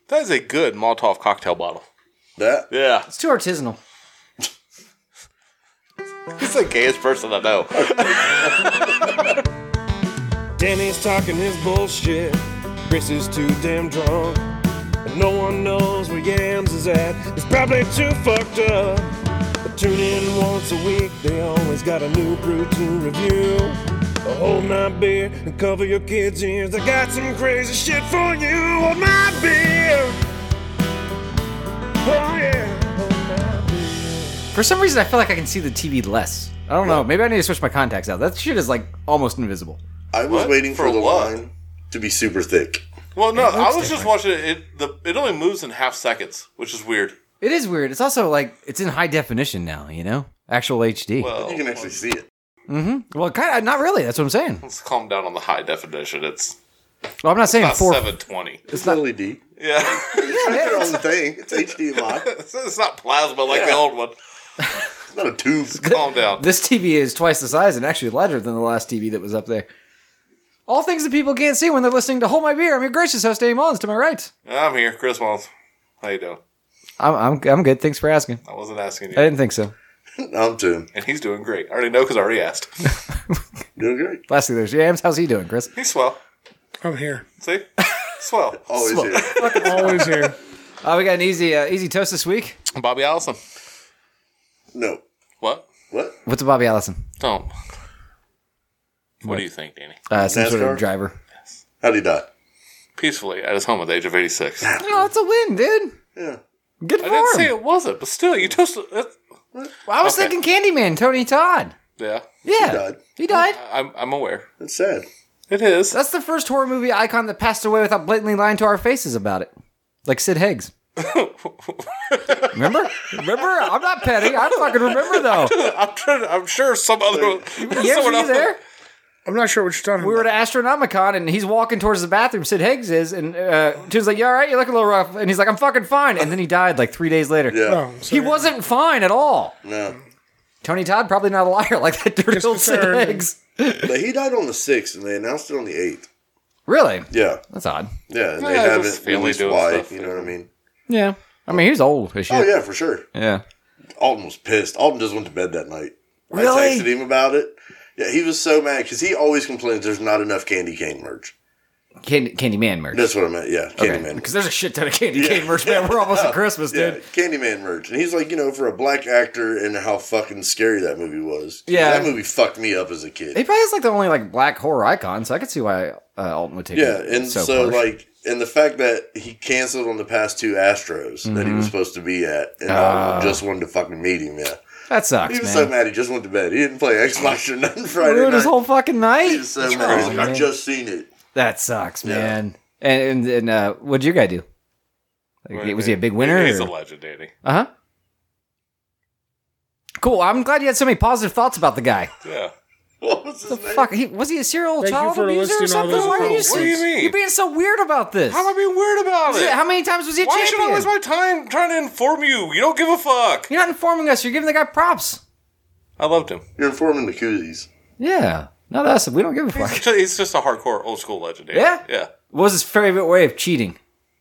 That is a good Molotov cocktail bottle. That? Yeah. It's too artisanal. He's the gayest person I know. Danny's talking his bullshit. Chris is too damn drunk. And no one knows where Yams is at. He's probably too fucked up. But tune in once a week. They always got a new brew to review. Hold my beer and cover your kids' ears. I got some crazy shit for you. Hold my beer. Oh yeah. Hold my beer. For some reason, I feel like I can see the TV less. I don't know. Maybe I need to switch my contacts out. That shit is like almost invisible. I was What? waiting for For the what? line to be super thick. Well, no, I was looks just watching it. It only moves in half seconds, which is weird. It is weird. It's also like it's in high definition now. You know, actual HD. Well, You can actually see it. Well, kind of not really. That's what I'm saying. let's calm down on the high definition. It's Well, I'm not saying not 4. 720. It's LED. Yeah. It's their own thing. It's HDMI. It's not plasma like the old one. It's not a tube. Calm down. This TV is twice the size and actually larger than the last TV that was up there. All things that people can't see when they're listening to Hold My Beer. I'm your gracious host, Dave Mullins, to my right. I'm here, Chris Mullins. How you doing? I'm good. Thanks for asking. I wasn't asking I you. didn't think so. I'm Tim. And he's doing great. I already know because I already asked. Doing great. Lastly, there's James. How's he doing, Chris? He's swell. I'm here. See? Swell. Always here. Always here. We got an easy toast this week. Bobby Allison. No. What? What? What's a Bobby Allison? Don't. What do you think, Danny? Some sort of NASCAR? driver. How'd he die? Peacefully at his home at the age of 86. I Oh, it's a win, dude. Yeah. Good for didn't say him. it wasn't, but still, you toasted. Well, I was Okay. thinking Candyman, Tony Todd. Yeah, Yeah. died. He died. I'm aware. That's sad. It is. That's the first horror movie icon that passed away without blatantly lying to our faces about it. Like Sid Higgs. Remember? I'm not petty. I fucking remember, though. I'm sure some other. Yeah, someone were you else. there? I'm not sure what you're talking We were about. at Astronomicon, and he's walking towards the bathroom. Sid Higgs is, and Tune's like, "You all right? You look a little rough." And he's like, "I'm fucking fine." And then he died like 3 days later. Yeah. Oh, He wasn't fine at all. No. Tony Todd, probably not a liar like that dirty old Sid concerned. Higgs. But he died on the 6th, and they announced it on the 8th. Really? Yeah. That's odd. Yeah, and Yeah, they just haven't family released doing why. stuff. You know what I mean? Yeah. I mean, he's old as shit. Oh, yeah, for sure. Yeah. Alton was pissed. Alton just went to bed that night. Really? I texted him about it. Yeah, he was so mad because he always complains there's not enough Candy Cane merch. Candyman merch. That's what I meant. Yeah, Candyman merch. Because there's a shit ton of Candy Cane merch, man. We're almost at Christmas, Yeah, dude. Candyman merch. And he's like, for a black actor and how fucking scary that movie was. Yeah. That movie fucked me up as a kid. He probably is like the only like black horror icon, so I could see why Alton would take Yeah, it. and so harsh. like, and the fact that he canceled on the past 2 Astros that he was supposed to be at, and I just wanted to fucking meet him, yeah. that sucks, He was man. so mad he just went to bed. He didn't play Xbox or nothing Friday Ruined night. his whole fucking night. He was so mad. He's like, I just seen it. That sucks, Yeah. man. And what'd your guy do? Like, was he a big winner? He's a or- legend, Danny. Uh-huh. Cool. I'm glad you had so many positive thoughts about the guy. Yeah. What was his The name? fuck? Was he a serial Thank you child for abuser or listing all something? those Why are you quotes. What do you mean? You're being so weird about this. How am I being weird about it? How many times was he a Why should I champion? waste my time trying to inform you? You don't give a fuck. You're not informing us. You're giving the guy props. I loved him. You're informing the koozies. Yeah. Not us. We don't give a fuck. He's just a hardcore old school legend. Danny. Yeah? Yeah. What was his favorite way of cheating?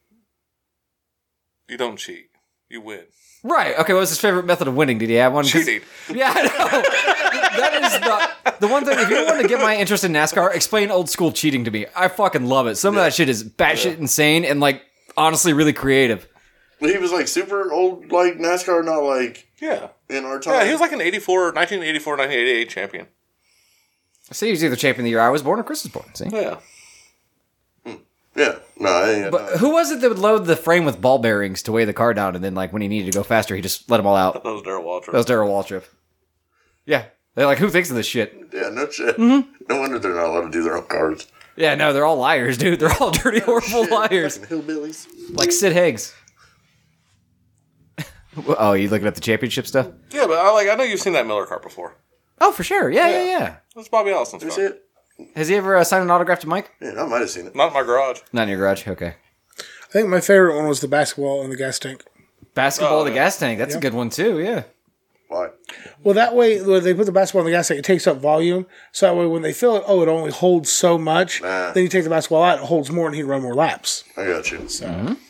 You don't cheat. You win. Right. Okay. What was his favorite method of winning? Did he have one? 'Cause- Cheating. Yeah, I know. That is the one thing. If you want to get my interest in NASCAR, explain old school cheating to me. I fucking love it. Some of that shit is batshit insane and like honestly really creative. But he was like super old, like NASCAR, not like Yeah. in our time. Yeah, he was like an 1988 champion. See, he was either champion of the year I was born or Chris was born. See, Yeah. Yeah. No, I ain't. but who was it that would load the frame with ball bearings to weigh the car down, and then like when he needed to go faster, he just let them all out? That was Darrell Waltrip. That was Darrell Waltrip. Yeah, they're like, who thinks of this shit? Yeah, no shit. Mm-hmm. No wonder they're not allowed to do their own cars. Yeah, no, they're all liars, dude. They're all dirty, horrible liars, Fucking hillbillies. like Sid Higgs. Oh, you looking at the championship stuff? Yeah, but I know you've seen that Miller car before. Oh, for sure. Yeah. That's Bobby Allison's You car. see it? Has he ever signed an autograph to Mike? Yeah, I might have seen it. Not in my garage. Not in your garage. Okay. I think my favorite one was the basketball in the gas tank. Basketball in the yeah. gas tank. That's a good one too. Yeah. Why? Well, that way, when they put the basketball in the gas tank, it takes up volume. So that way, when they fill it, it only holds so much. Nah. Then you take the basketball out, it holds more, and he can run more laps. I got you.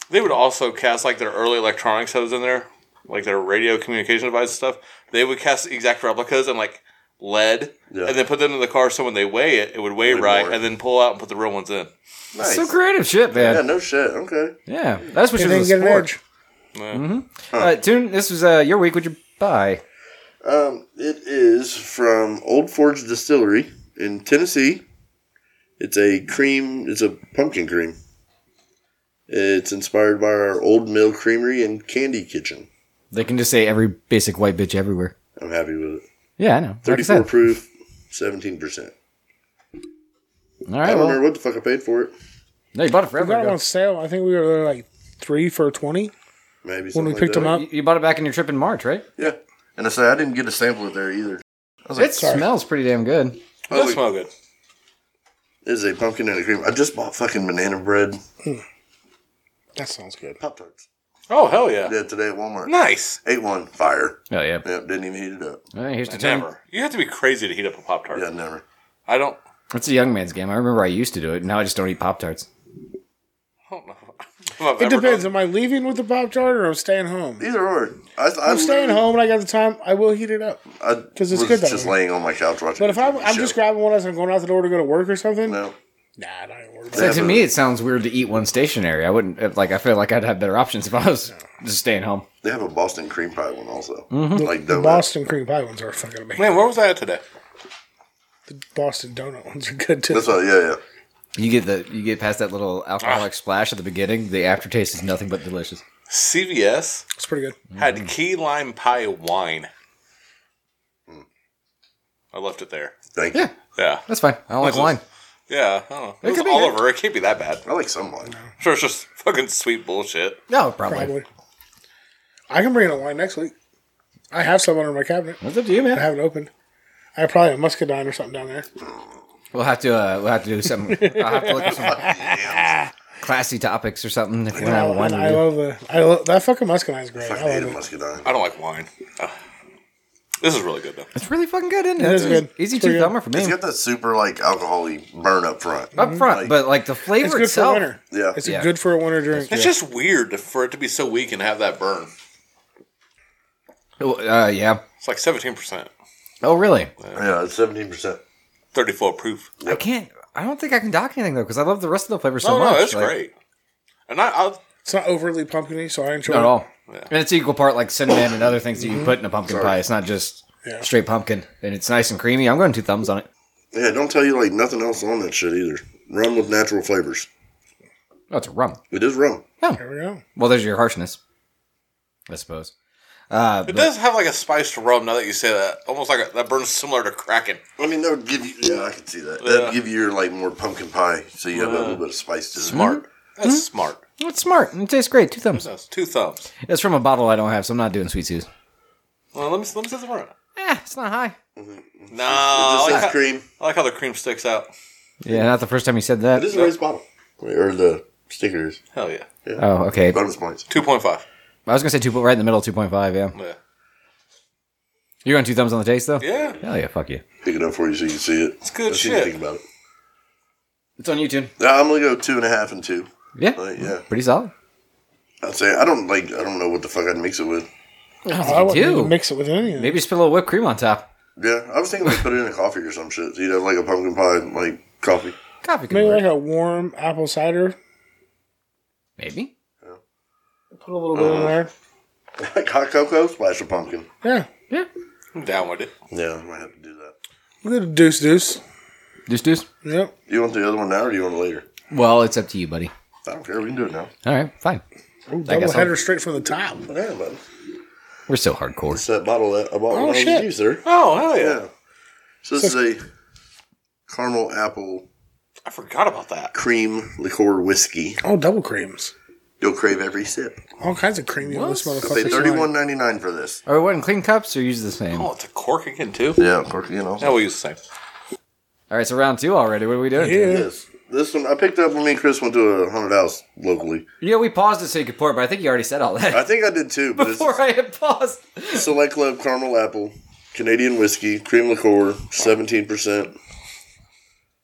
They would also cast like their early electronics that was in there, like their radio communication device stuff. They would cast exact replicas and like lead, Yeah. and then put them in the car. So when they weigh it, it would weigh right, more. and then pull out and put the real ones in. Nice. So creative shit, Yeah, man. no shit. Okay. Yeah, that's what They you didn't was get an sport. edge. All right, Tune. This was your week. What'd you buy? It is from Old Forge Distillery in Tennessee. It's a cream. It's a pumpkin cream. It's inspired by our Old Mill Creamery and Candy Kitchen. They can just say every basic white bitch everywhere. I'm happy with it. Yeah, I know. Like I 34 said. proof, 17%. All I right, don't well, remember what the fuck I paid for it. no, you bought it We forever got them ago. on sale. I think we were there like 3 for $20 Maybe when something we like picked that. them up. You bought it back in your trip in March, right? Yeah. And I say I didn't get to sample it there either. I was like, It smells pretty damn good. It does smell good. it is a pumpkin and a cream. I just bought fucking banana bread. That sounds good. Pop-Tarts. Oh hell yeah! Yeah, today at Walmart. Nice. Ate one. Fire. Oh yeah. Yeah, didn't even heat it up. All right, here's the Tune. Never. You have to be crazy to heat up a Pop Tart. Yeah, never. I don't. It's a young man's game. I remember I used to do it. Now I just don't eat Pop Tarts. I don't know. if I've It ever depends. done- Am I leaving with the Pop Tart or I'm staying home? Either or. I'm staying home and I got the time. I will heat it up. 'Cause it's was good that just way. laying on my couch watching. But if a I'm TV just show. grabbing one as I'm going out the door to go to work or something, No. nah, I don't even worry about So it. to me, it sounds weird to eat one stationary. I wouldn't like. I feel like I'd have better options if I was just staying home. They have a Boston cream pie one also. Mm-hmm. Like The donut. Boston cream pie ones are fucking amazing. Man, where was I at today? The Boston donut ones are good too. That's what. Yeah. You get past that little alcoholic splash at the beginning. The aftertaste is nothing but delicious. CVS It's pretty good. had key lime pie wine. I left it there. Thank Yeah. you. Yeah. That's fine. I don't like wine. Yeah, I don't know. It was could be Oliver. It can't be that bad. I like some wine. I'm sure it's just fucking sweet bullshit. No, probably. Probably. I can bring in a wine next week. I have some under my cabinet. That's up to you, I man. haven't opened. I have probably a muscadine or something down there. We'll have to do something. I'll have to look at some classy topics or something if we have a wine And I review. love that fucking muscadine is great. I I hate a love it. muscadine. I don't like wine. This is really good though. It's really fucking good, isn't it? It is It's good. Easy It's pretty two good. thumber for me. It's got that super like alcohol-y burn up front. Up front, but like the flavor It's good for itself. winter. Yeah. It's Yeah. good for a winter drink. It's just weird for it to be so weak and have that burn. Yeah. It's like 17%, Oh, really? Yeah, it's 17%. 34 proof. I can't. I don't think I can dock anything though because I love the rest of the flavor so Oh much. no, it's Like, great. And I'll It's not overly pumpkiny, so I enjoy Not it. at all. Yeah. And it's equal part like cinnamon and other things that you can put in a pumpkin pie. It's not just Yeah. straight pumpkin, and it's nice and creamy. I'm going 2 thumbs on it. Yeah, don't tell you like nothing else on that shit either. Rum with natural flavors. Oh, it's a rum. It is rum. There we go. Well, there's your harshness, I suppose. It does have like a spiced rum. Now that you say that, almost like that burns similar to Kraken. I mean, that would give you. Yeah, I can see that. Yeah. That'd give you your like more pumpkin pie, so you have a little bit of spice to it. Smart. That's smart. It's smart. It tastes great. 2 thumbs. That's 2 thumbs. It's from a bottle I don't have, so I'm not doing Sweet Sue's. Well, let me see the front. It's not high. No, It just I like, says cream. I like how the cream sticks out. Yeah, not the first time you said that. It is a nice bottle. Or the stickers. Hell yeah. Oh, okay. Bonus points. 2.5. I was gonna say 2, right in the middle, 2.5. Yeah. Yeah. You're on 2 thumbs on the taste though. Yeah. Hell yeah, fuck you. Pick it up for you so you can see it. It's good Let's see what you shit. think about it. It's on YouTube. Yeah, I'm gonna go 2.5 and 2. Yeah. Yeah, Pretty solid. I'd say I don't know what the fuck I'd mix it with. I wouldn't do. even mix it with anything. Maybe spill a little whipped cream on top. Yeah, I was thinking like put it in a coffee or some shit. So you'd have like a pumpkin pie like coffee. Coffee could Maybe work. like a warm apple cider. Maybe. Put a little bit in there. Like hot cocoa, splash of pumpkin. Yeah. Yeah. I'm down with it. Yeah, I might have to do that. We'll get a deuce. Deuce. Yep. Do you want the other one now or do you want it later? Well, it's up to you, buddy. I don't care. We can do it now. All right, fine. Ooh, guess double I'll- header straight from the top. Yeah, buddy. We're so hardcore. It's that bottle that I bought when I was shit. with you, sir. Oh, hell yeah. Yeah. So this is a caramel apple I forgot about that. cream liqueur whiskey. Oh, double creams. You'll crave every sip. All kinds of creamy on this Pay motherfucker. $31.99 for this. Are we what in clean cups or use the same? Oh, it's a cork again, too? Yeah, of course, you know. Yeah, we'll use the same. All right, so round 2 already. What are we doing? Yeah. Yes. This one I picked up when me and Chris went to a haunted house locally. Yeah, we paused it so you could pour it, but I think you already said all that I think I did too, but before I had paused. it's Select Club caramel apple, Canadian whiskey, cream liqueur, 17%.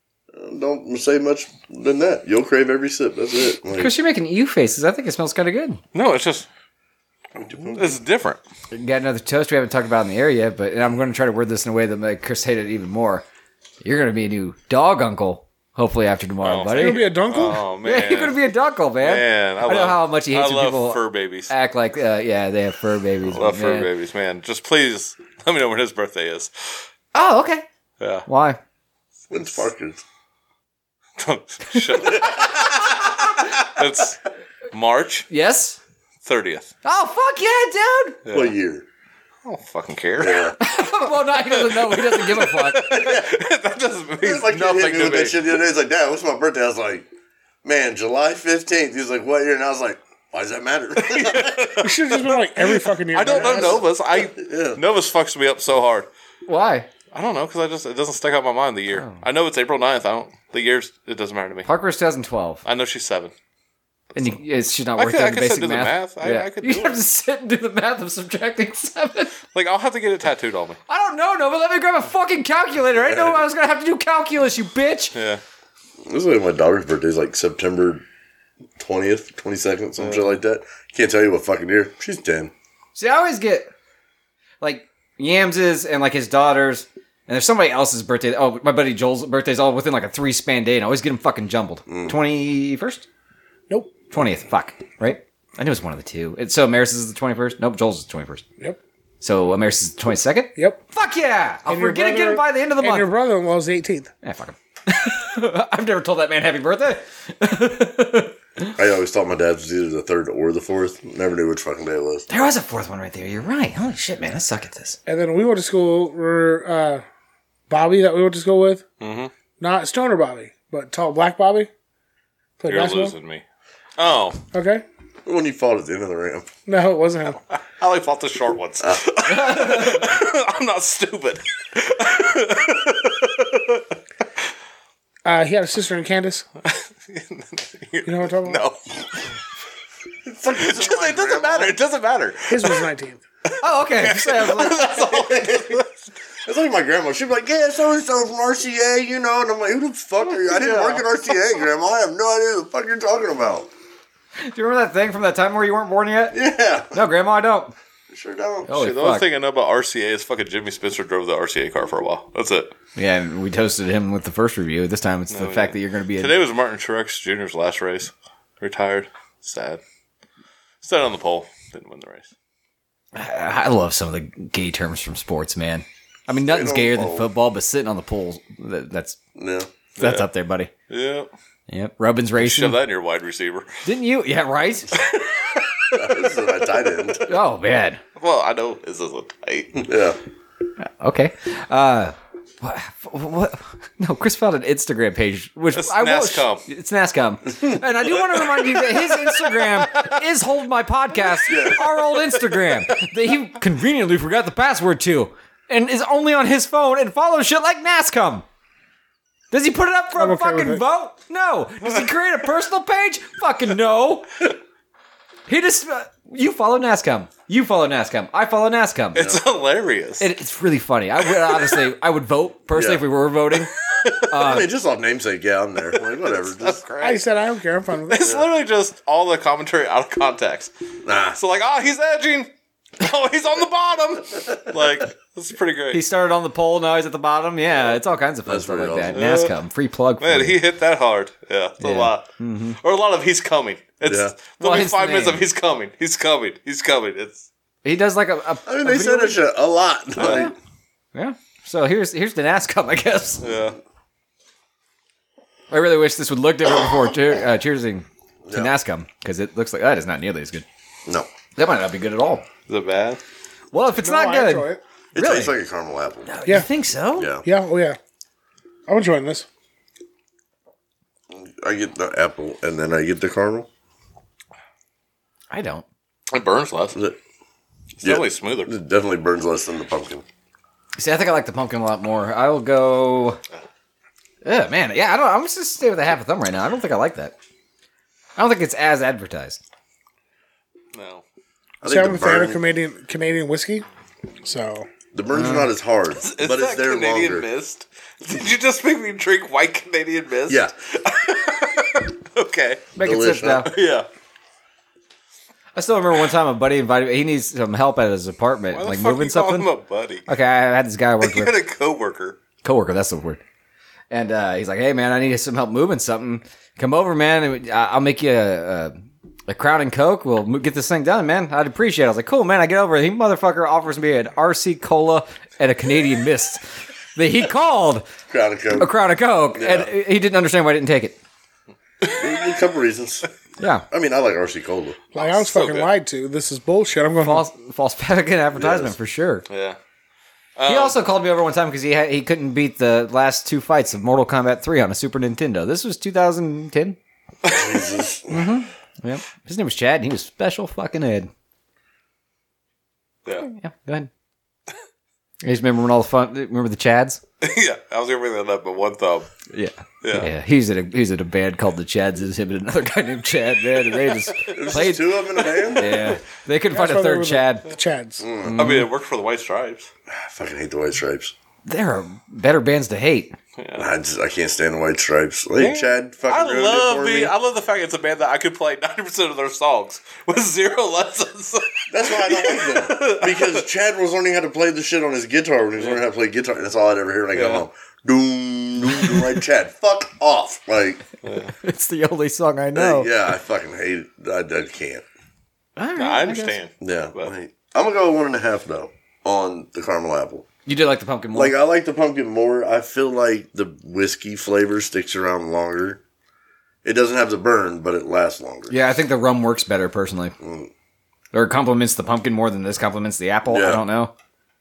Don't say much than that. You'll crave every sip. That's it. Like, Chris, you're making ew faces. I think it smells kind of good. No, it's just it's different. Got another toast we haven't talked about in the area, but and I'm going to try to word this in a way that make Chris hate it even more. You're going to be a new dog uncle, hopefully after tomorrow, buddy. You're gonna be a dunkle? Oh man, Yeah, you're going to be a dunkle, man. Man, I know how much he hates I when love people fur babies. act like, yeah, they have fur babies. I love but fur man. babies, man. Just please let me know when his birthday is. Oh, okay. Yeah. Why? when's Parker's? Shut up. It's March Yes? 30th. Oh, fuck yeah, dude. What year? I don't fucking care. Yeah. Well, no, he doesn't know. He doesn't give a fuck. That doesn't mean It's like nothing he hit me to with me. that shit the other day. He's like, Dad, what's my birthday? I was like, man, July 15th. He was like, what year? And I was like, why does that matter? You should have just been like every fucking year. I don't know dumbass. Novus. Novus fucks me up so hard. Why? I don't know because it doesn't stick out in my mind the year. Oh. I know it's April 9th. The years it doesn't matter to me. Parker was 2012. I know she's 7. And she's not I worth could- I doing could basic sit do the math. math. I could You do have it. to sit and do the math of subtracting 7. Like I'll have to get it tattooed on me. I don't know, no, but let me grab a fucking calculator. I didn't know I was going to have to do calculus, you bitch. Yeah. This is like my daughter's birthday is like September 20th, 22nd, some shit like that. Can't tell you what fucking year. She's 10. See, I always get, like, Yams's and, like, his daughter's, and there's somebody else's birthday. Oh, my buddy Joel's birthday's all within, like, a 3-span day, and I always get them fucking jumbled. 21st? Nope. 20th, fuck, right? I knew it was one of the two. So Amaris is the 21st? Nope, Joel's is the 21st. Yep. So Amaris is the 22nd? Yep. Fuck yeah! I'll And your forget again brother- by the end of the And your month. brother-in-law's the 18th. Fuck him. I've never told that man happy birthday. I always thought my dad was either the 3rd or the 4th. Never knew which fucking day it was. There was a fourth one right there. You're right. Holy shit, man. I suck at this. And then we went to school where Bobby that we went to school with, not Stoner Bobby, but tall black Bobby, played You're basketball. losing me. Oh, Okay. When you fought at the end of the ramp. No, it wasn't him. I only fought the short ones. I'm not stupid. He had a sister named Candace. You know what I'm talking about? No. It doesn't matter. It doesn't matter. His was 19th. Oh, okay. So I was like, It's like my grandma. She'd be like, yeah, so-and-so from RCA, you know. And I'm like, who the fuck are you? I didn't work at RCA, Grandma. I have no idea what the fuck you're talking about. do you remember that thing from that time where you weren't born yet? Yeah. No, Grandma, I don't. Sure don't. Holy Shit, the only fuck. thing I know about RCA is fucking Jimmy Spencer drove the RCA car for a while. That's it. Yeah, and we toasted him with the first review. This time it's the fact that you're going to be a... Today was Martin Truex Jr.'s last race. Retired. Sad. Sat on the pole. Didn't win the race. I love some of the gay terms from sports, man. I mean, nothing's gayer than football, but sitting on the pole, that's No. up there, buddy. Yeah. Yep. Rubbin's Shove racing. that in your wide receiver. Didn't you? Yeah, right? This is my tight end. Oh, man. Well, I know this isn't tight. Yeah. Okay. What? No, Chris found an Instagram page, which It's I will. NASCOM. It's NASCOM, and I do want to remind you that his Instagram is Hold My Podcast, our old Instagram that he conveniently forgot the password to, and is only on his phone and follows shit like NASCOM. Does he put it up for I'm a okay with fucking it. vote? No. Does he create a personal page? Fucking no. He just you follow NASCOM. You follow NASCOM. I follow NASCOM. It's hilarious. It's really funny. I would honestly, I would vote personally Yeah. if we were voting. I mean, just off namesake, yeah, I'm there. Like, whatever. Just, I said I don't care. I'm fine with it. It's literally just all the commentary out of context. nah. So like, oh, he's edging. Oh, he's on the bottom. Like, this is pretty great. He started on the pole, now he's at the bottom. Yeah, it's all kinds of fun That's stuff like pretty that. awesome. NASCOM, free plug for Man, you. he hit that hard. Yeah, it's a lot. Or a lot of he's coming. It's Yeah. there'll Well, be hence 5 the minutes name. of he's coming. He's coming. He's coming. It's He does like I mean, they said that shit a lot. Like, Yeah. So here's the NASCOM, I guess. yeah. I really wish this would look different before cheersing to NASCOM, because it looks like that is not nearly as good. no. That might not be good at all. Is it bad? Well, if it's No, not I good, enjoy it. It Really? tastes like a caramel apple. you think so? Yeah. Yeah. Oh yeah. I'm enjoying this. I get the apple and then I get the caramel. I don't. It burns less. Is it? It's definitely smoother. It definitely burns less than the pumpkin. See, I think I like the pumpkin a lot more. I will go. Man, yeah, I don't. I'm just stay with a half a thumb right now. I don't think I like that. I don't think it's as advertised. No. I See, I'm think a the fan of burn, Canadian whiskey, so The burns are not as hard, Is but it's that there Canadian longer. Mist? Did you just make me drink white Canadian Mist? Yeah. Okay. Make it Delicious. sip now. Yeah. I still remember one time a buddy invited me. He needs some help at his apartment, Why the like fuck moving you call something. him a buddy? Okay, I had this guy I worked You with. had a coworker. Coworker, that's the word. And he's like, "Hey, man, I need some help moving something. Come over, man. And I'll make you a Crown and Coke. We'll get this thing done, man. I'd appreciate it." I was like, "Cool, man." I get over. He motherfucker offers me an RC Cola and a Canadian Mist. He called Crown of Coke. a Crown of Coke, and he didn't understand why I didn't take it. A couple reasons. Yeah, I mean, I like RC Cola. Like I was So fucking good. lied to. This is bullshit. I'm going false fucking advertisement Yes. for sure. Yeah. He also called me over one time because he couldn't beat the last 2 fights of Mortal Kombat 3 on a Super Nintendo. This was 2010. Jesus. Yep. His name was Chad, and he was special fucking Ed. Yeah. Yeah, go ahead. You just remember when all the fun? Remember the Chads? Yeah. I was going to bring that up, but one thumb. Yeah. Yeah. Yeah, he's at a band called the Chads. It's him and another guy named Chad, man, and they just played. Two of them in a band? Yeah, they couldn't That's find a why they third were Chad. The Chads. I mean, it worked for the White Stripes. I fucking hate the White Stripes. There are better bands to hate. I can't stand the White Stripes. Like, Chad fucking I ruined it for me. love the fact it's a band that I could play 90% of their songs with 0 lessons. That's why I don't like them. Because Chad was learning how to play the shit on his guitar when he was learning how to play guitar. That's all I'd ever hear when I got home. Doom, doom, doom, like Chad. Fuck off. Like, It's the only song I know. yeah, I fucking hate it. I can't. All right, I guess. understand. Yeah. But- Like, I'm going to go 1.5, though, on the caramel apple. You did like the pumpkin more. Like, I like the pumpkin more. I feel like the whiskey flavor sticks around longer. It doesn't have the burn, but it lasts longer. Yeah, I think the rum works better personally. Or it complements the pumpkin more than this complements the apple. Yeah. I don't know.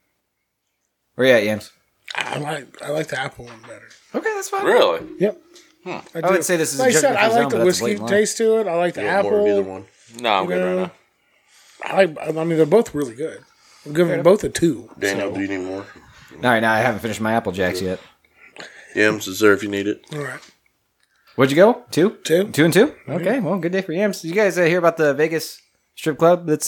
Where you at, Yams? I like the apple one better. Okay, that's fine. Really? Yep. I would say this is Like a I said, I judgment-free like zone, the but that's a whiskey blatant lie. taste to it. I like the You want more of either apple. one? No, I'm good right now. I mean, they're both really good. I'm giving them both a 2. Daniel, so. do you need more? All right, now I haven't finished my Apple Jacks yet. Yams is there if you need it. All right. What'd you go? 2? 2. 2 and 2? Okay, well, good day for Yams. Did you guys hear about the Vegas strip club that's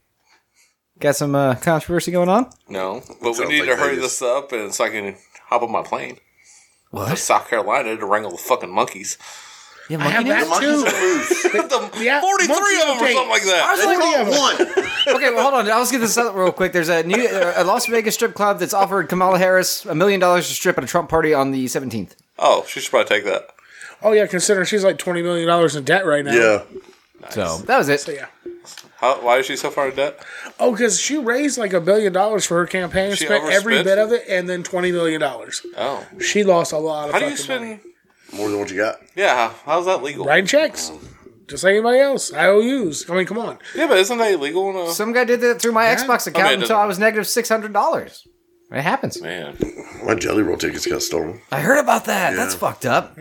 got some controversy going on? No, but we Sounds need like to hurry Vegas. this up and so I can hop on my plane to What? South Carolina to wrangle the fucking monkeys. Yeah, I have monkey that news? Monkeys too. are loose. Yeah, 43 monkey of them or update. something like that. They caught one. Okay, well, hold on. I'll just get this out real quick. There's a new a Las Vegas strip club that's offered Kamala Harris $1 million to strip at a Trump party on the 17th. Oh, she should probably take that. Oh, yeah, considering she's like $20 million in debt right now. Yeah. So that was it. So, yeah. Why is she so far in debt? Oh, because she raised like $1 billion for her campaign, She spent every overspent? bit of it, and then $20 million. Oh. She lost a lot of How do fucking you money. spend... More than what you got. Yeah, how's that legal? Writing checks. Just like anybody else. IOUs. I mean, come on. Yeah, but isn't that illegal? In a... Some guy did that through my Xbox account I mean, it until I doesn't- was negative $600. It happens. Man. My Jelly Roll tickets got stolen. I heard about that. That's fucked up.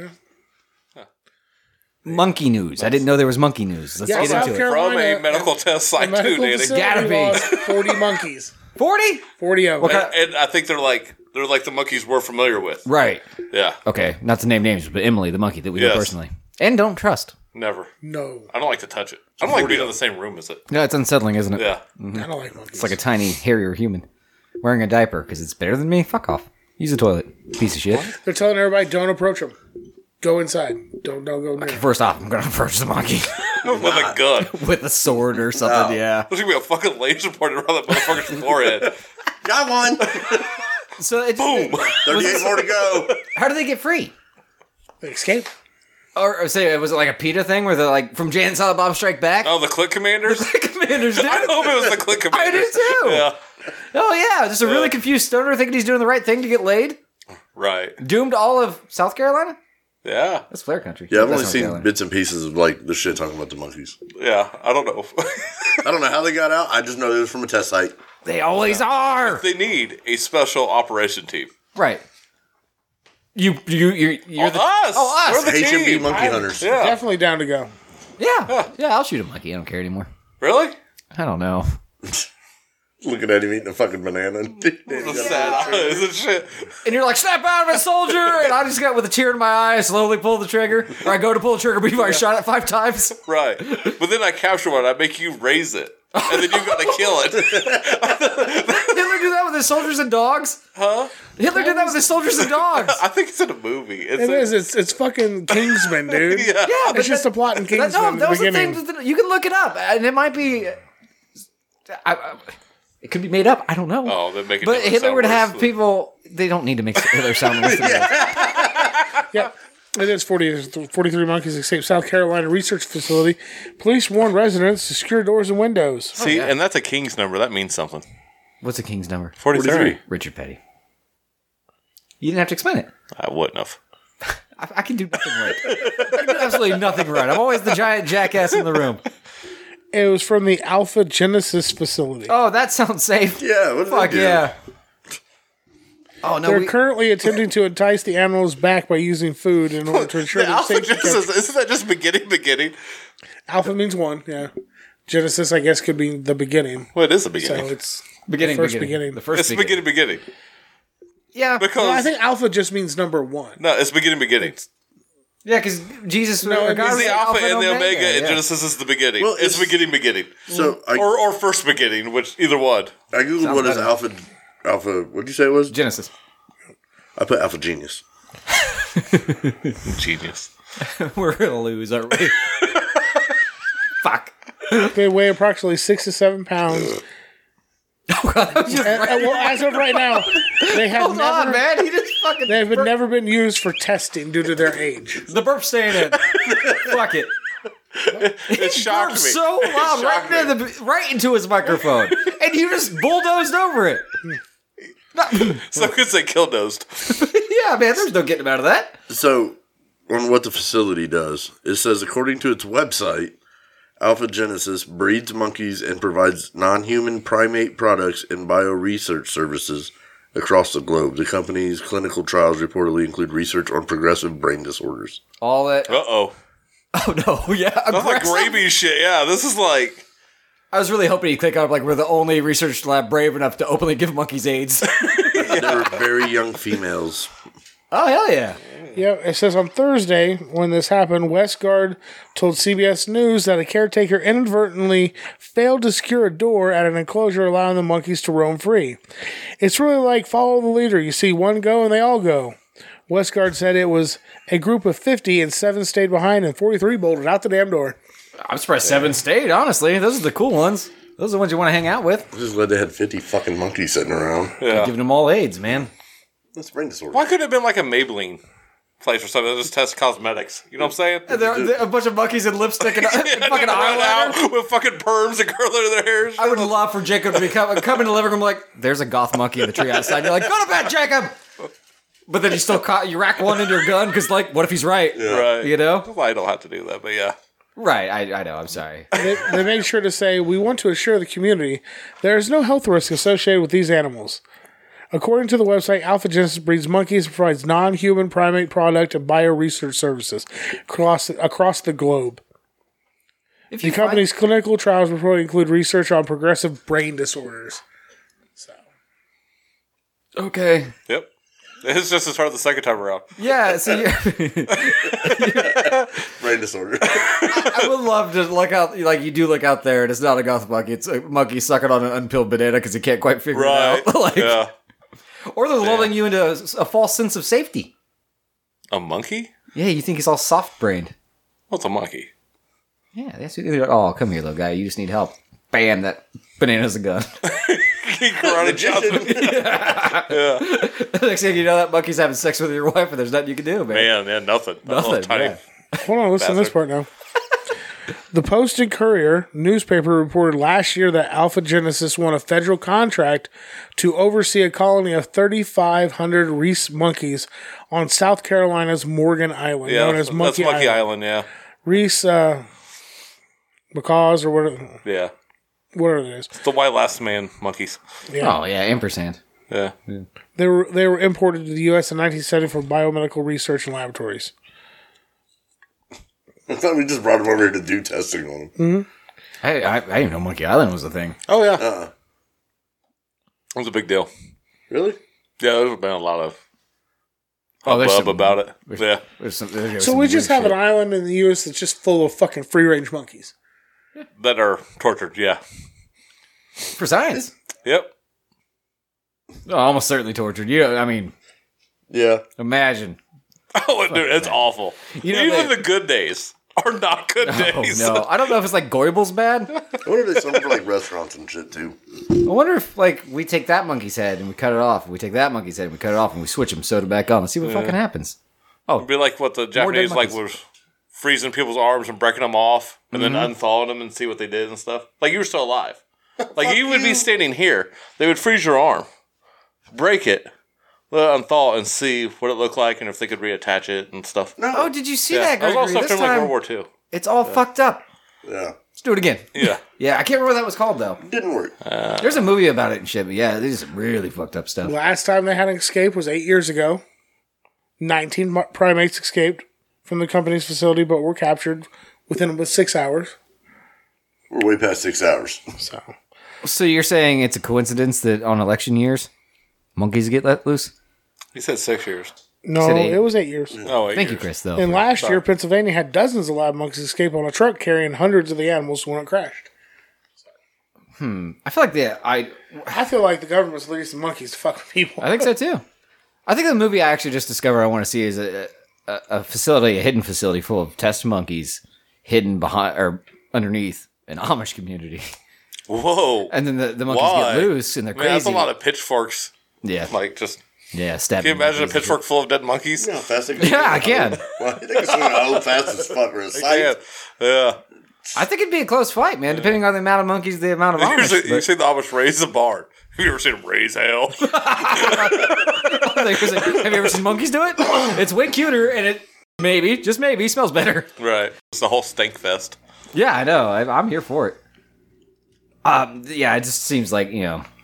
Monkey news. I didn't know there was monkey news. Let's Yeah, get South into it. Carolina- From a medical test A site, too, medical Danny. facility Gotta be. lost 40 monkeys. 40? 40 of them. And I think they're like the monkeys we're familiar with. Right. Yeah, Okay, not to name names, but Emily, the monkey that we know Yes. personally. And don't trust. never. No. I don't like to touch it. I don't like being in the same room as it. No, it's unsettling, isn't it? Yeah. I don't like monkeys. It's like a tiny, hairier human wearing a diaper because it's better than me. Fuck off. Use the toilet. Piece of shit. They're telling everybody, don't approach them. Go inside. Don't go near. First off, I'm going to approach the monkey With a gun. with a sword or something. Yeah. There's gonna be a fucking laser pointed around that motherfucker's forehead. Got one. So it's Boom. 38 more to go. How do they get free? They escape. Or say, was it like a PETA thing where they're like, from Jay and Silent Bob Strike Back? Oh, the Click Commanders? Commanders, dude. I hope it was the Click I Commanders. do too. Yeah. Oh, yeah. Just a really confused stoner thinking he's doing the right thing to get laid. Right. Doomed all of South Carolina? Yeah. That's Flair country. Yeah, I've That's only North seen Carolina. bits and pieces of like the shit talking about the monkeys. Yeah. I don't know. I don't know how they got out. I just know it was from a test site. They always are. They need a special operation team. Right. You're the... Us. Oh, us. We're the HMB team. monkey hunters. Yeah. Definitely down to go. Yeah. I'll shoot a monkey. I don't care anymore. Really? I don't know. Looking at him eating a fucking banana. The sad eyes and shit. And you're like, snap out of it, soldier! And I just got with a tear in my eye, slowly pull the trigger. Or I go to pull the trigger, but you've already shot it 5 times. Right. But then I capture one. I make you raise it. and then you got to kill it. Hitler do that with his soldiers and dogs? Huh? Hitler did that with his soldiers and dogs. I think it's in a movie. It's fucking Kingsman, dude. Yeah. Yeah, but It's just a plot in Kingsman no, in that the was the beginning. thing. You can look it up, and it might be. It could be made up. I don't know. Oh, they make it. But Hitler sound would worse. have people. They don't need to make Hitler sound worse than that. Yeah. It is 43 monkeys escaped South Carolina research facility. Police warned residents to secure doors and windows. See, and that's a king's number. That means something. What's the king's number? 43. Richard Petty. You didn't have to explain it. I wouldn't have. I can do nothing right. I can do absolutely nothing right. I'm always the giant jackass in the room. It was from the Alpha Genesis facility. Oh, that sounds safe. Yeah, what did Fuck they do? yeah. Oh no. They're currently attempting to entice the animals back by using food in order to ensure The their Alpha safety. Genesis, isn't that just beginning? Alpha means one, yeah. Genesis, I guess, could be the beginning. Well, it is the So beginning. it's beginning. the first beginning. The first It's beginning. beginning. Yeah. Because Well, I think Alpha just means number one. no, it's beginning. Yeah, because Jesus. No, it God It's was the Alpha and the Omega, and yeah. Genesis is the beginning. Well, it's beginning. So I Or first beginning, which either one. googled Sounds what is better. Alpha. What'd you say it was? Genesis. I put Alpha Genius. Genius. We're gonna lose, aren't we? Fuck. They weigh approximately 6 to 7 pounds. Oh god, that was just Well, as of right now, they have hold on, never, man. He just fucking. they have never been used for testing due to their age. The burp staying in. Fuck it. It shocked me. So loud, shocked right into his microphone, and you just bulldozed over it. So good they kill nosed. Yeah, man. There's no getting him out of that. So, on what the facility does, it says according to its website, Alpha Genesis breeds monkeys and provides non-human primate products and bioresearch services across the globe. The company's clinical trials reportedly include research on progressive brain disorders. All that. Uh-oh. Oh no, yeah. That's like aggressive. rabies shit. Yeah, this is like... I was really hoping he'd click up like we're the only research lab brave enough to openly give monkeys AIDS. They were very young females. Oh hell yeah. Yeah, it says on Thursday, when this happened, Westgard told CBS News that a caretaker inadvertently failed to secure a door at an enclosure allowing the monkeys to roam free. It's really like follow the leader. You see one go and they all go. Westgard said it was a group of 50 and 7 stayed behind and 43 bolted out the damn door. I'm surprised 7 stayed, honestly. Those are the cool ones. Those are the ones you want to hang out with. I'm just glad they had 50 fucking monkeys sitting around. Yeah. Giving them all AIDS, man. That's brain disorder. Why couldn't it have been like a Maybelline place or something that just tests cosmetics? You know what I'm saying? They're a bunch of monkeys in lipstick and fucking Run eyeliner. out with fucking perms and curling their hair. I would love for Jacob to be come in the living room like, there's a goth monkey in the tree outside. You're like, go to bed, Jacob! But then you still you rack one into your gun because, like, what if he's right? Right. You know? Well, I don't have to do that, but yeah. Right, I know, I'm sorry. They made sure to say, we want to assure the community there is no health risk associated with these animals. According to the website, Alpha Genesis breeds monkeys and provides non-human primate product and bioresearch services across the globe. If The you company's clinical trials reportedly include research on progressive brain disorders. okay. Yep. It's just as hard the second time around. Yeah, so Brain disorder. I would love to look out, like you do look out there, and it's not a goth monkey, it's a monkey sucking on an unpeeled banana because he can't quite figure Right. it out. Like, Yeah. or they're lulling you into a false sense of safety. A monkey? Yeah, you think he's all soft-brained. What's a monkey? Yeah, that's you're like, oh, come here, little guy, you just need help. Bam, that banana's a gun. Karate Johnson. Next thing you know, that monkey's having sex with your wife, and there's nothing you can do, man. Man, nothing. That little Nothing, tiny- yeah. Hold on, listen to this part now. The Post and Courier newspaper reported last year that Alpha Genesis won a federal contract to oversee a colony of 3,500 Reese monkeys on South Carolina's Morgan Island, Yeah, known as that's Monkey Monkey Island. Island, yeah. Reese macaws or Yeah. whatever it is. The white last man monkeys. Oh, yeah, ampersand. Yeah. They were imported to the U.S. in 1970 for biomedical research and laboratories. I thought we just brought him over here to do testing on him. I didn't know Monkey Island was a thing. Oh, yeah. It was a big deal. Really? Yeah, there's been a lot of there's hubbub some- about it. Yeah. So we just have an island in the U.S. that's just full of fucking free-range monkeys. That are tortured, yeah. For science. Yep. Oh, almost certainly tortured. I mean, Yeah. imagine. Oh, dude, it's awful. You know, Even they- the good days are not good days. Oh, no. I don't know if it's like Goibel's bad. I wonder if they sell them for like restaurants and shit too. I wonder if like we take that monkey's head and we cut it off. We take that monkey's head and we cut it off and we switch them, sew it back on. Let's see what fucking happens. It'd be like what the Japanese like monkeys. was freezing people's arms and breaking them off and then unthawing them and see what they did and stuff. Like you were still alive. Like you would be standing here. They would freeze your arm, break it, let it unthaw and see what it looked like and if they could reattach it and stuff. No. Oh, did you see Yeah, that, that was all Gregory? stuff This from like time, World War II. it's all fucked up. Yeah. Let's do it again. Yeah. Yeah, I can't remember what that was called, though. Didn't work. There's a movie about it and shit, but yeah, this is really fucked up stuff. Last time they had an escape was 8 years ago. 19 primates escaped from the company's facility, but were captured within about 6 hours. We're way past 6 hours. So you're saying it's a coincidence that on election years, monkeys get let loose? He said 6 years. No, Said 8. it was 8 years. Oh, 8 Thank you, years. Chris, though. And last year, Pennsylvania had dozens of live monkeys escape on a truck carrying hundreds of the animals when it crashed. I feel like I feel like the government's releasing monkeys to fuck with people. I think so too. I think the movie I actually just discovered I want to see is a facility, a hidden facility full of test monkeys hidden behind or underneath an Amish community. Whoa. And then the monkeys Why? get loose and they're Man, that's crazy. a lot of pitchforks. Yeah. Like, just, Yeah, stabbing. can you imagine a monkeys. pitchfork full of dead monkeys? You know how fast they can Yeah, I can. Well, they can swing a hoe fast as fuck or a Yeah. sight. Yeah. I think it'd be a close fight, man, depending on the amount of monkeys, the amount of You Amish. see the Amish raise the barn. Have you ever seen them raise hell? Have you ever seen monkeys do it? It's way cuter and it maybe, just maybe, smells better. Right. It's the whole stink fest. Yeah, I know. I'm here for it. Yeah, it just seems like,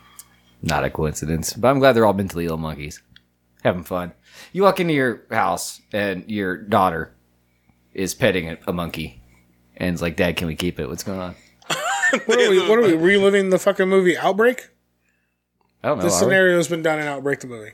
not a coincidence. But I'm glad they're all mentally ill monkeys. Having fun. You walk into your house and your daughter is petting a monkey. And it's like, Dad, can we keep it? What's going on? What are we reliving the fucking movie Outbreak? I don't know. This are we? scenario has been done in Outbreak the movie.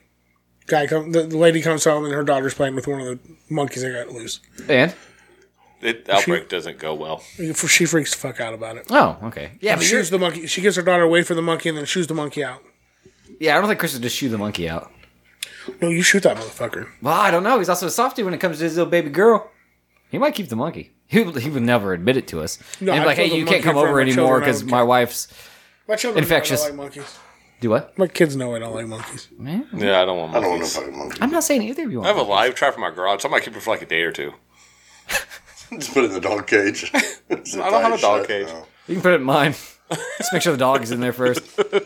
The lady comes home and her daughter's playing with one of the monkeys that got loose. And? Outbreak doesn't go well. She freaks the fuck out about it. Oh, okay. Yeah, but Shoos the monkey. She gives her daughter away for the monkey and then shoos the monkey out. yeah, I don't think Chris would just shoo the monkey out. No, you shoot that motherfucker. Well, I don't know. He's also a softie when it comes to his little baby girl. He might keep the monkey. He would never admit it to us. No, And I be like, hey, told the you can't monkey come in front over of my anymore children I because don't my care. wife's... My children Infectious. know I don't like monkeys. Do what? My kids know I don't like monkeys. Man, Yeah, I don't want I don't want no monkeys. fucking monkey. I'm not saying either of you I have want. a live trap in my garage. I might keep it for like a day or two. Just put it in the dog cage. I don't have a dog cage. No. You can put it in mine. Just make sure the dog is in there first.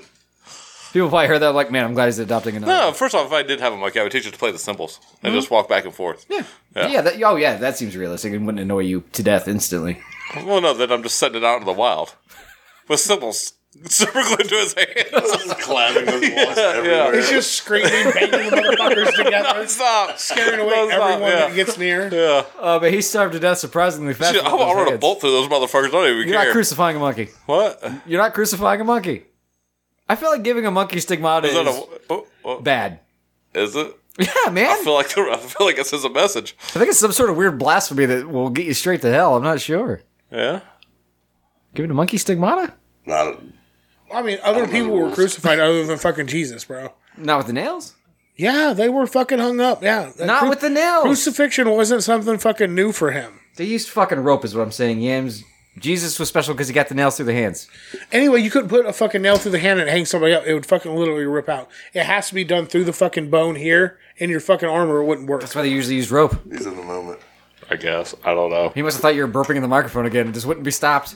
People probably heard that like, man, I'm glad he's adopting another. No, first off, if I did have a monkey, I would teach it to play the cymbals and just walk back and forth. Yeah. Yeah, that seems realistic and wouldn't annoy you to death instantly. Well, no, then I'm just setting it out in the wild with cymbals super glued to his hands. Just clapping those walls everywhere. He's just screaming, banging the motherfuckers together, Stop. scaring away No, stop, everyone yeah. that gets near. Yeah. But he starved to death surprisingly fast. Shit, with I'll those run a hands. bolt through those motherfuckers. I don't even You're care. not crucifying a monkey. What? You're not crucifying a monkey. I feel like giving a monkey stigmata Is is, that bad. is it? Yeah, man. I feel like it says a message. I think it's some sort of weird blasphemy that will get you straight to hell. I'm not sure. Yeah. Giving a monkey stigmata? Not I mean, other people were crucified other than fucking Jesus, bro. Not with the nails? Yeah, they were fucking hung up. Yeah. Not with the nails. Crucifixion wasn't something fucking new for him. They used fucking rope is what I'm saying, Yams. Jesus was special because he got the nails through the hands. Anyway, you couldn't put a fucking nail through the hand and hang somebody up. It would fucking literally rip out. It has to be done through the fucking bone here in your fucking arm or it wouldn't work. That's why they usually use rope. he's in the moment. I guess. I don't know. He must have thought you were burping in the microphone again and just wouldn't be stopped.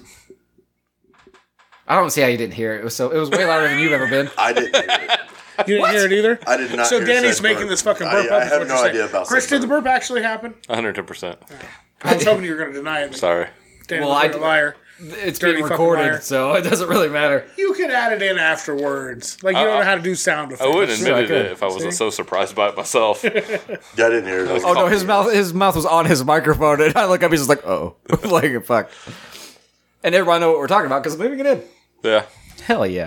I don't see how you didn't hear it. It was way louder than you've ever been. I didn't hear it. You didn't hear it either? I did not So hear Danny's said making burp. this fucking burp I up. is have what no you're idea saying. about Chris, said did the burp actually happen? 110%. I was hoping you were going to deny it. Sorry. Danny, Well, you're a liar. It's Dirty being fucking liar. recorded, so it doesn't really matter. You could add it in afterwards. Like, you don't know how to do sound effects. I wouldn't Sure, I admit could. it if I wasn't so surprised by it myself. Yeah, I didn't hear it. Oh no, his mouth was on his microphone, and I look up, he's just like, oh, like fuck. And everyone know what we're talking about because I'm leaving it in. Yeah. Hell yeah.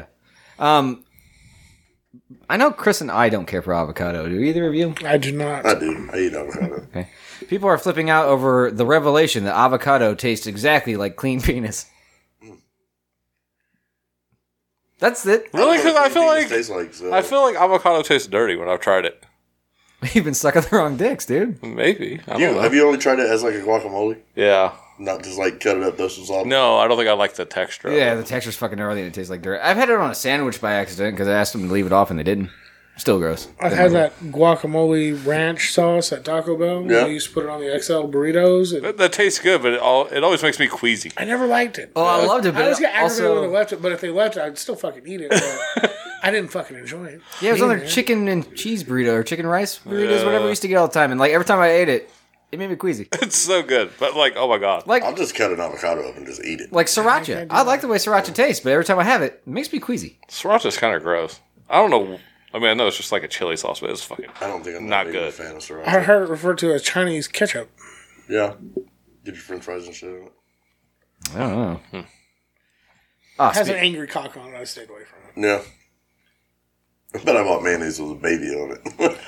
I know Chris and I don't care for avocado. Do either of you? I do not. I do. I eat avocado. Okay. People are flipping out over the revelation that avocado tastes exactly like clean penis. That's it. Really? Because I feel like tastes like so. I feel like avocado tastes dirty when I've tried it. You've been stuck on the wrong dicks, dude. Maybe. I don't know. Have you only tried it as like a guacamole? Yeah. Not just like cut it up, throw some salt. No, I don't think I like the texture. Yeah, Of the texture's fucking gnarly and it tastes like dirt. I've had it on a sandwich by accident because I asked them to leave it off and they didn't. Still gross. I've had that guacamole ranch sauce at Taco Bell. Yeah. I used to put it on the XL burritos. And That tastes good, but it always makes me queasy. I never liked it. Oh, I loved it, I just but got aggravated when they also... left it, but if they left it, I'd still fucking eat it. But I didn't fucking enjoy it. Yeah, it was on their Either. chicken and cheese burrito or chicken rice burritos, whatever we used to get all the time. And like every time I ate it, it made me queasy. It's so good, but like, oh my god. Like I'll just cut an avocado up and just eat it. sriracha. I like the way sriracha tastes, but every time I have it, it makes me queasy. Sriracha's kind of gross. I don't know. I mean, I know it's just like a chili sauce, but it's fucking. I don't think I'm Not even good. a fan of I sriracha. heard it referred to as Chinese ketchup. Yeah. Dip your french fries and shit in it. I don't know. Ah, It has spe- an angry cock on it. I stayed away from it. Yeah. But I bought mayonnaise with a baby on it.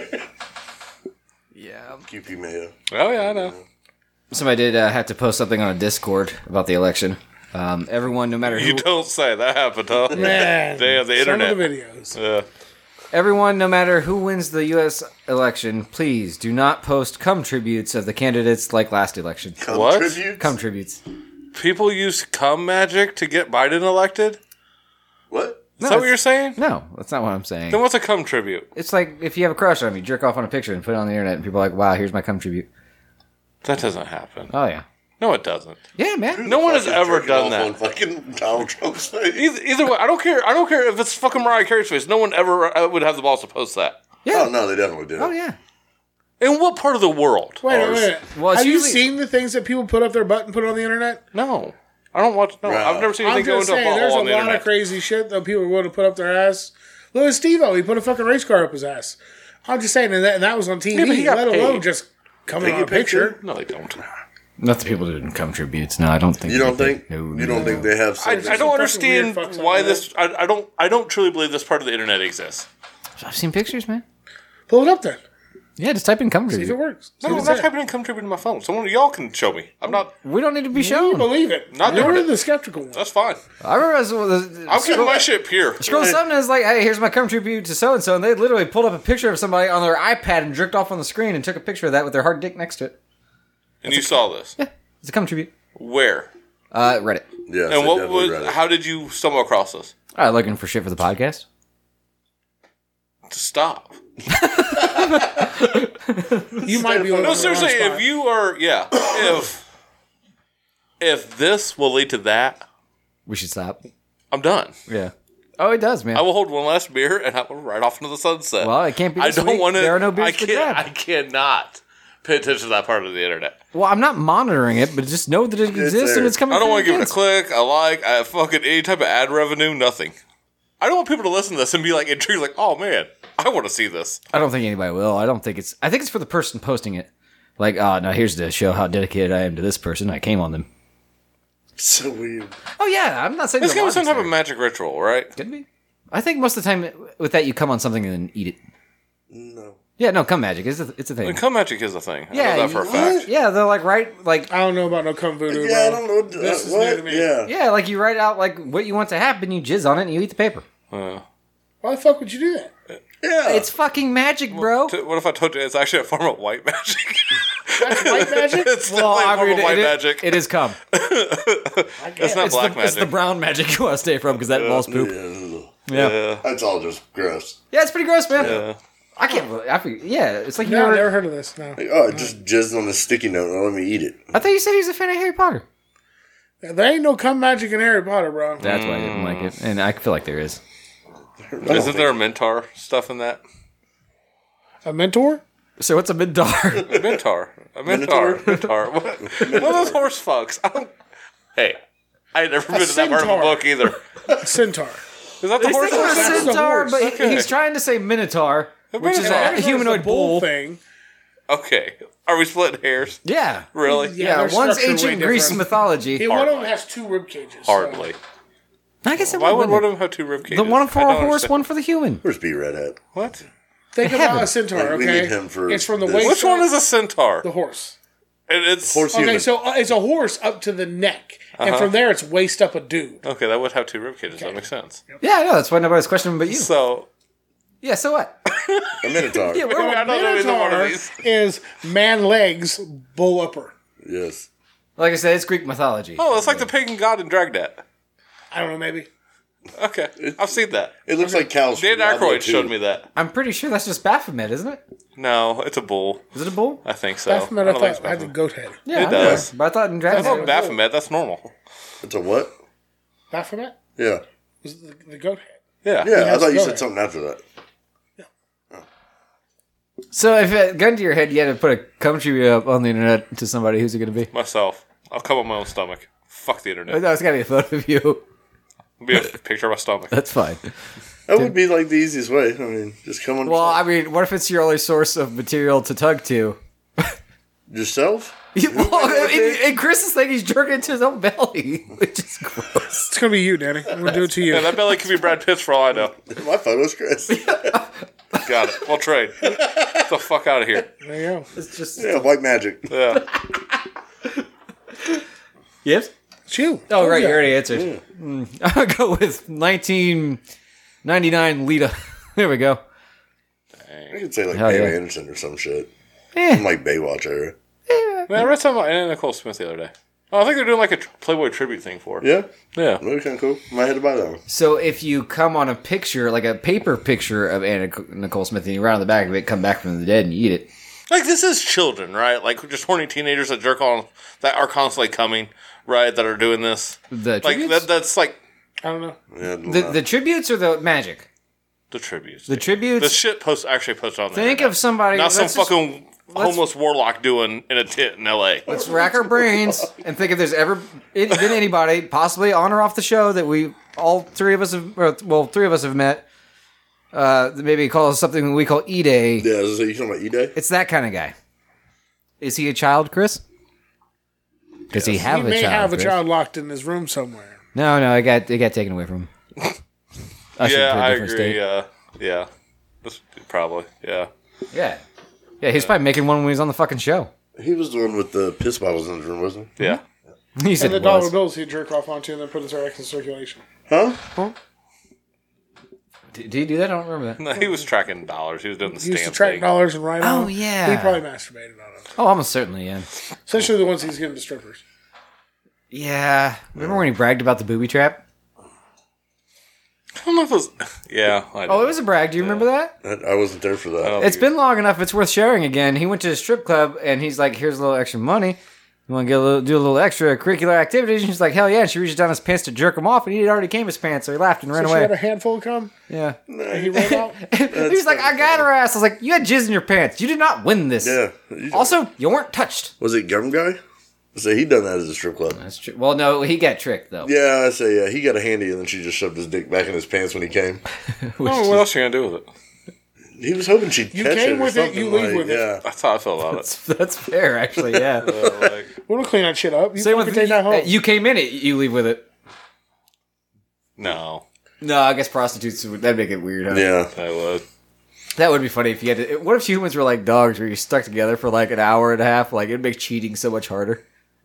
yeah. QP mayo. Oh yeah, I know. Somebody did have to post something on a Discord about the election. Everyone, no matter who, You don't say that happened, huh? Man, Damn, the some internet. of the videos. Yeah. everyone, no matter who wins the U.S. election, please do not post cum tributes of the candidates like last election. What? Tributes? Cum tributes. People use cum magic to get Biden elected? What? Is that what you're saying? No, that's not what I'm saying. Then what's a cum tribute? It's like if you have a crush on me, jerk off on a picture and put it on the internet, and people are like, "Wow, here's my cum tribute." That doesn't happen. Oh yeah, No, it doesn't. yeah, man. No one has Fucking ever jerking done off that. on fucking Donald Trump's face. Either way, I don't care. I don't care if it's fucking Mariah Carey's face. No one ever would have the balls to post that. Yeah. Oh, no, they definitely did. Oh yeah. In what part of the world? Wait a Ours. minute. Well, it's Have you usually- seen the things that people put up their butt and put on the internet? No, I don't watch. No, Right. I've never seen I'm anything go just into a saying, there's butthole a on the lot internet. of crazy shit that people want to put up their ass. Look at Steve-O. He put a fucking race car up his ass. I'm just saying, and that was on TV, Yeah, but he got let alone paid. just coming Take on a a picture. picture. No, they don't. Not the people that didn't cum tributes. No, I don't think. You don't think? No, You don't think they have I some... don't fucking understand weird fucks on why that. this. I don't truly believe this part of the internet exists. I've seen pictures, man. Pull it up then. Yeah, just type in cum See if it tribute. works. See No, if I'm it's not there. typing in cum tribute in my phone. Someone of y'all can show me. I'm not. We don't need to be You shown. believe it. Not You're doing it. the skeptical one. That's fine. I remember I'm keeping my shit pure. Scroll something is like, hey, here's my cum tribute to so and so, and they literally pulled up a picture of somebody on their iPad and jerked off on the screen and took a picture of that with their hard dick next to it. And you saw this. Yeah, it's a cum tribute. Where? Reddit. Yes, And they what definitely was? read it. How did you stumble across this? Looking for shit for the podcast. Stop. You might be looking No, at the seriously. wrong If spot. you are, yeah. If this will lead to that, We should stop. I'm done. Yeah. Oh, it does, man. I will hold one last beer and I will ride off into the sunset. Well, it can't be I this don't week. want to. There are no beers I to can't. grab. I cannot pay attention to that part of the internet. Well, I'm not monitoring it, but just know that it exists and there. it's coming. I don't from want to give it a kids. click, a like, a fucking any type of ad revenue, nothing. I don't want people to listen to this and be like intrigued, like, oh man, I want to see this. I don't think anybody will. I think it's for the person posting it. Like, oh, now here's to show how dedicated I am to this person. I came on them. So weird. Oh yeah, I'm not saying It's the gonna be some logic's type of there. magic ritual, right? Could be. I think most of the time with that you come on something and then eat it. No. Yeah, no, cum magic. It's a thing. And cum magic is a thing. I Yeah, know that for a you- fact. Yeah, they're like like I don't know about no cum voodoo, Yeah, I bro. don't know. This is new what? to me. Yeah. yeah, like you write out like what you want to happen, you jizz on it, and you eat the paper. Why the fuck would you do that? Yeah. It's fucking magic, bro. What if I told you it's actually a form of white magic? That's white magic? It's definitely a form of white it, magic. it is cum. It's not black It's the magic. brown magic you want to stay from because that involves poop. Yeah. That's all just gross. Yeah, it's pretty gross, man. Yeah. I can't believe. It's like you No, I've never. never heard of this. No. Like, oh, just jizzed on the sticky note and let me eat it. I thought you said he was a fan of Harry Potter. There ain't no cum magic in Harry Potter, bro. That's why I didn't like it, and I feel like there is. Isn't there a Mentor stuff in that? A mentor? So what's a Midar? A Mentor. A Mentor. Mentor. What are those horse fucks? I don't... Hey, I ain't never been to that part of a centaur. book either. A centaur. Is that the He's horse thinking of a fuck? That's the centaur, horse. but Okay. he's trying to say Minotaur, which is Minotaur. a humanoid It's the bull bull. thing. Okay. Are we splitting hairs? Yeah. Really? Yeah. Yeah, their one's structure's way ancient Greece different. mythology. Yeah, one of them Hardly. has two rib cages. Hardly. I guess it Why would would. one of them have two rib cages? The one for I a don't horse, understand. one for the human. Where's B Red at? What? Think Heaven. about a centaur, Like, we okay? need him for it's from the this. waist Which one up- is a centaur? the horse? And it's Horse Okay, human. so it's a horse up to the neck, and from there it's waist up a dude. okay. That would have 2 rib cages. That makes sense. Yeah, I know. That's why nobody's questioning but you. So Yeah, so what? A minotaur. Yeah, we're I don't know either one of Minotaur these. is man legs, bull upper. Yes. Like I said, it's Greek mythology. Oh, it's like the pagan god in Dragnet. I don't know, maybe. Okay, I've seen that. It looks like cows. Dan from Diablo Aykroyd 2. showed me that. I'm pretty sure that's just Baphomet, isn't it? No, it's a bull. Is it a bull? I think so. Baphomet, I don't think thought had the Baphomet. goat head. Yeah, It does. But I thought in I Dragon thought Baphomet. That's normal. It's a what? Baphomet Yeah. was the goat head. Yeah. Yeah, I has thought you go said ahead. something after that. So if it gun to your head, you had to put a cum tribute up on the internet to somebody. Who's it going to be? Myself. I'll come on my own stomach. Fuck the internet. No, it's got to be a photo of you. Be a picture of my stomach. That's fine. That would be like the easiest way. I mean, just come on Well, I mean, what if it's your only source of material to tug to? yourself. Well, in Chris's thing, he's jerking into his own belly, which is gross. It's gonna be you, Danny. I'm gonna do it to you. Yeah, that belly could be Brad Pitt's for all I know. My photo's Chris. Got it. We'll trade. Get the fuck out of here. There you go. It's just Yeah, white magic. Yeah. yes. It's you. Oh, right, you yeah. already answered. I'll go with 1999 Lita. There we go. I could say like Hell Pam yeah. Anderson or some shit. Eh. From like Baywatch era. Man, I read something about Anna Nicole Smith the other day. Oh, I think they're doing like a Playboy tribute thing for her. Yeah, Yeah. that'd be kind of cool. Might have to buy that one. So if you come on a picture, like a paper picture of Anna Nicole Smith, and you write on the back of it, come back from the dead and you eat it. Like, this is children, right? Like, just horny teenagers that jerk on, that are constantly coming, right? That are doing this. The Like, tributes? that's like I don't know. Yeah, the tributes or the magic? the tributes. The tributes? The shit actually posted on there. Think of somebody. Not some let's just- fucking homeless warlock doing in a tent in L.A. Let's rack our brains and think if there's ever been anybody, possibly on or off the show, that we all three of us have, or, well, 3 of us have met. That maybe call us something we call E-Day. Yeah, so you talking about E-Day? It's that kind of guy. Is he a child, Chris? Does he have He a may child? have a Chris? child locked in his room somewhere. No, it got taken away from him. Ushered to a Yeah, I different agree. state. Yeah. This, probably. Yeah. Yeah. Yeah, he's probably making one when he's on the fucking show. He was the one with the piss bottles in his room, wasn't he? Yeah. He said And the he dollar was. bills he'd jerk off onto and then put his X in circulation. Huh? Did he do that? I don't remember that. No, he was tracking dollars. He was doing the He used to stamp track thing. dollars and write on Oh, them. yeah. He probably masturbated on them. Oh, almost certainly, yeah. Essentially the ones he's giving to strippers. Yeah. Remember when he bragged about the booby trap? I don't know if it was... Yeah, I Oh, do. it was a brag. Do you remember that? I wasn't there for that. It's been long enough. It's worth sharing again. He went to a strip club and he's like, "Here's a little extra money. You want to do a little extra curricular activities?" And she's like, "Hell yeah!" And she reaches down his pants to jerk him off, and he had already came his pants, so he laughed and ran So she had a away. handful of cum Yeah. and he ran out. He's like, "I got her ass." I was like, "You had jizz in your pants. You did not win this." Yeah. Also, you weren't touched. Was it Gum Guy? I say he done that as a strip club. That's true. Well, no, he got tricked though. Yeah, I say yeah. He got a handy and then she just shoved his dick back in his pants when he came. Oh, what else are you going to do with it? He was hoping she'd You catch came it or with it, something you leave like, with it. yeah. That's how I feel about it. That's fair, actually. Yeah. Like, We don't clean that shit up. You Same fucking with take that home. you came in it. You leave with it. no, No, I guess prostitutes that'd make it weird. Huh? Yeah. I would. That would be funny if you had to. What if humans were like dogs, where you stuck together for like an hour and a half? Like it'd make cheating so much harder.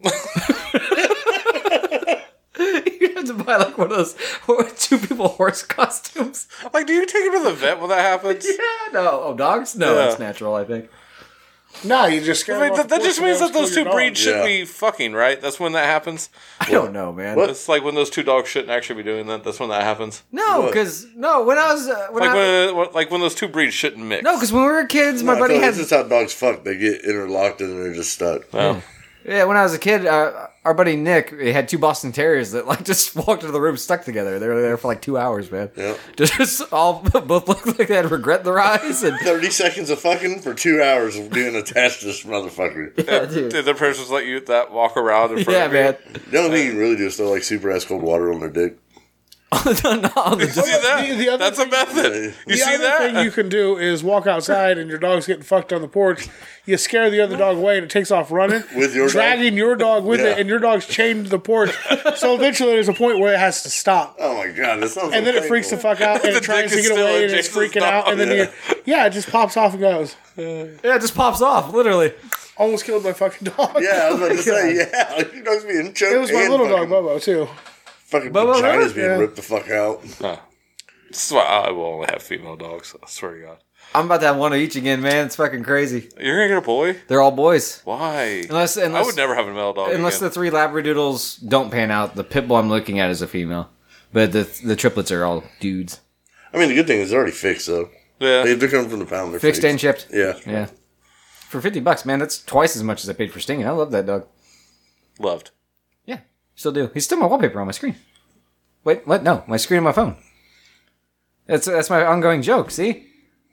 You'd have to buy like one of those 2 people horse costumes. Like, do you take him to the vet when that happens? Yeah, no. Oh, dogs? No, Yeah. that's natural. I think. Nah, you just scare I mean, them off that the just porch means and that they'll those steal 2 your breeds dog. shouldn't Yeah. be fucking, right? That's when that happens. I don't know, man. What? It's like when those 2 dogs shouldn't actually be doing that. That's when that happens. No, What? because when I was Like when those 2 breeds shouldn't mix. no, because when we were kids, my I buddy feel like had this is how dogs fuck. They get interlocked and they're just stuck. Oh. yeah. When I was a kid, our buddy Nick he had 2 Boston Terriers that like just walked into the room stuck together. They were there for like 2 hours, man. Yeah. Just all both looked like they had regret in their eyes and. 30 seconds of fucking for 2 hours of being attached to this motherfucker. Yeah, dude. Did the persons let you that walk around in front Yeah, of you? man. The only thing you can really do is throw like super ass cold water on their dick. You see that? The other That's a thing- method. You The see other that? thing you can do is walk outside and your dog's getting fucked on the porch. You scare the other dog away and it takes off running. With your dog? dragging your dog with Yeah. it, and your dog's chained to the porch. So eventually there's a point where it has to stop. Oh my god, that sounds And then it freaks the fuck out and The it tries dick to is get still away in and it's Jason's freaking out. dog. And then it just pops off and goes. Yeah, it just pops off, literally. Almost killed my fucking dog. Yeah, I was about to say, yeah. Like, your dog's being choked. It was my and little dog, fucking- Bobo, too. Fucking Bobo, vagina's being yeah. ripped the fuck out. This is why I will only have female dogs. I swear to God. I'm about to have one of each again, man. It's fucking crazy. You're gonna get a boy? They're all boys. Why? Unless I would never have a male dog Unless again. the 3 Labradoodles don't pan out. The pit bull I'm looking at is a female. But the triplets are all dudes. I mean, the good thing is they're already fixed, though. Yeah. If they're coming from the pound, they're Fixed and chipped. Yeah. Yeah. For $50, man, that's twice as much as I paid for Stinging. I love that dog. Loved. Yeah, still do. He's still my wallpaper on my screen. Wait, what? No, my screen on my phone. That's my ongoing joke, see?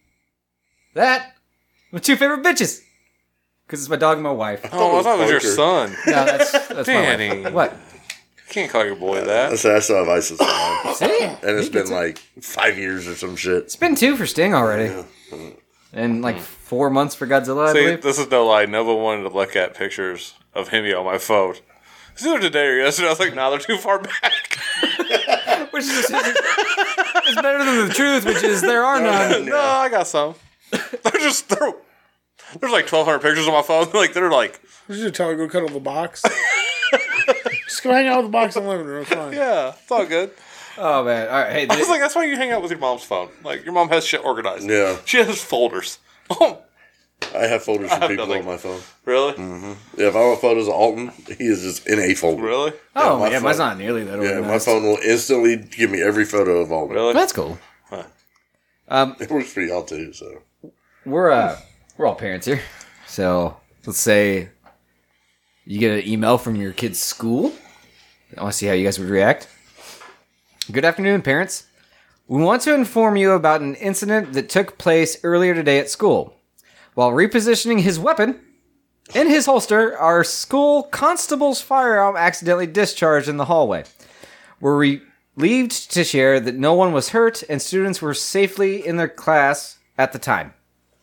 That, my 2 favorite bitches. Because it's my dog and my wife. Oh, I thought it was your Parker. son. No, that's my Danny. wife. What? You can't call your boy that. I said I still have ISIS on mine. See? And it's been like 5 years or some shit. It's been 2 for Sting already. And like 4 months for Godzilla, I See, believe. this is no lie. Nova wanted to look at pictures of him on my phone. It's either today or yesterday. I was like, nah, they're too far back. Which is it's better than the truth, which is there are none. No, I got some. There's like 1,200 pictures on my phone. They're like, We should tell her to go cuddle the box. Just go hang out with the box in the living room. It's fine. yeah, it's all good. Oh, man. All right, hey. I was like, that's why you hang out with your mom's phone. Like, your mom has shit organized. Yeah. She has folders. Oh, I have folders from have people nothing. on my phone. really? Yeah, if I want photos of Alton, he is just in a folder. Really? oh, my yeah, mine's phone. not nearly that Yeah, organized. my phone will instantly give me every photo of Alton. Really? That's cool. It works for y'all too, so. We're all parents here. So let's say you get an email from your kid's school. I want to see how you guys would react. Good afternoon, parents. We want to inform you about an incident that took place earlier today at school. While repositioning his weapon in his holster, our school constable's firearm accidentally discharged in the hallway. We're relieved to share that no one was hurt and students were safely in their class at the time.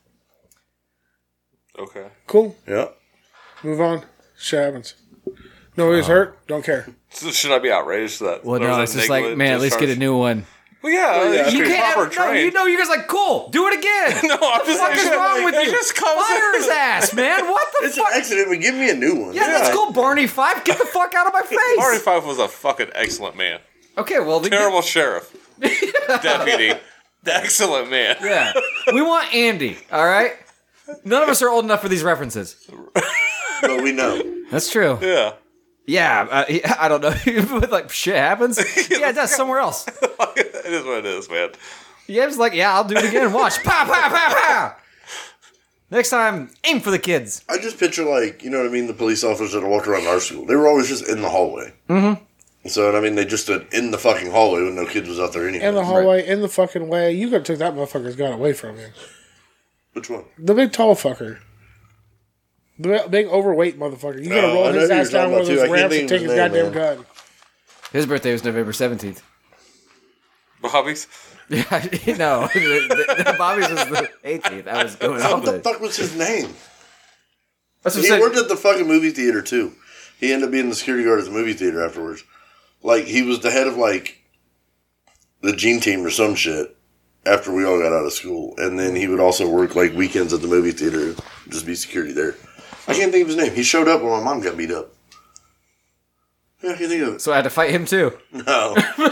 Okay. Cool. Yeah. Move on. Shit happens. Nobody's hurt. Don't care. So should I be outraged that? Well, there no, was it's a just like, negligent man, at least get a discharge? new one. Well, yeah, yeah. you You can't. Proper can't. No, trained. you guys like, cool, do it again. No, I'm just What the fuck is wrong with it you? just comes Fire in. his ass, man. What the It's an fuck? accident, but give me a new one. Yeah, that's cool, Barney Fife. Get the fuck out of my face. Barney Fife was a fucking excellent man. Okay, well, Terrible sheriff. Deputy. Excellent man. Yeah, we want Andy. All right. None of us are old enough for these references. But we know. That's true. Yeah. Yeah, I don't know. But like shit happens. Yeah, it does somewhere else. It is what it is, man. Yeah, it's like, yeah, I'll do it again. Watch. Pow, pow, pow, pow. Next time, aim for the kids. I just picture, like, you know what I mean, the police officers that walked around our school. They were always just in the hallway. Mm-hmm. So, I mean, they just stood in the fucking hallway when no kids was out there anyway. In the hallway, in the fucking way. You could have took that motherfucker's gun away from you. Which one? The big tall fucker. The big overweight motherfucker. You gotta Oh, roll I know his who ass you're down talking one of about, those too. I can't ramps think and of take his his name, goddamn man. gun. His birthday was November 17th. Bobby's? Yeah, no. Bobby's was the 18th. I was going What off the it. fuck was his name? That's what He I'm worked saying. at the fucking movie theater, too. He ended up being the security guard at the movie theater afterwards. Like, he was the head of, like, the gene team or some shit after we all got out of school. And then he would also work, like, weekends at the movie theater, just be security there. I can't think of his name. He showed up when my mom got beat up. Yeah, I can't think of it. So I had to fight him too. No.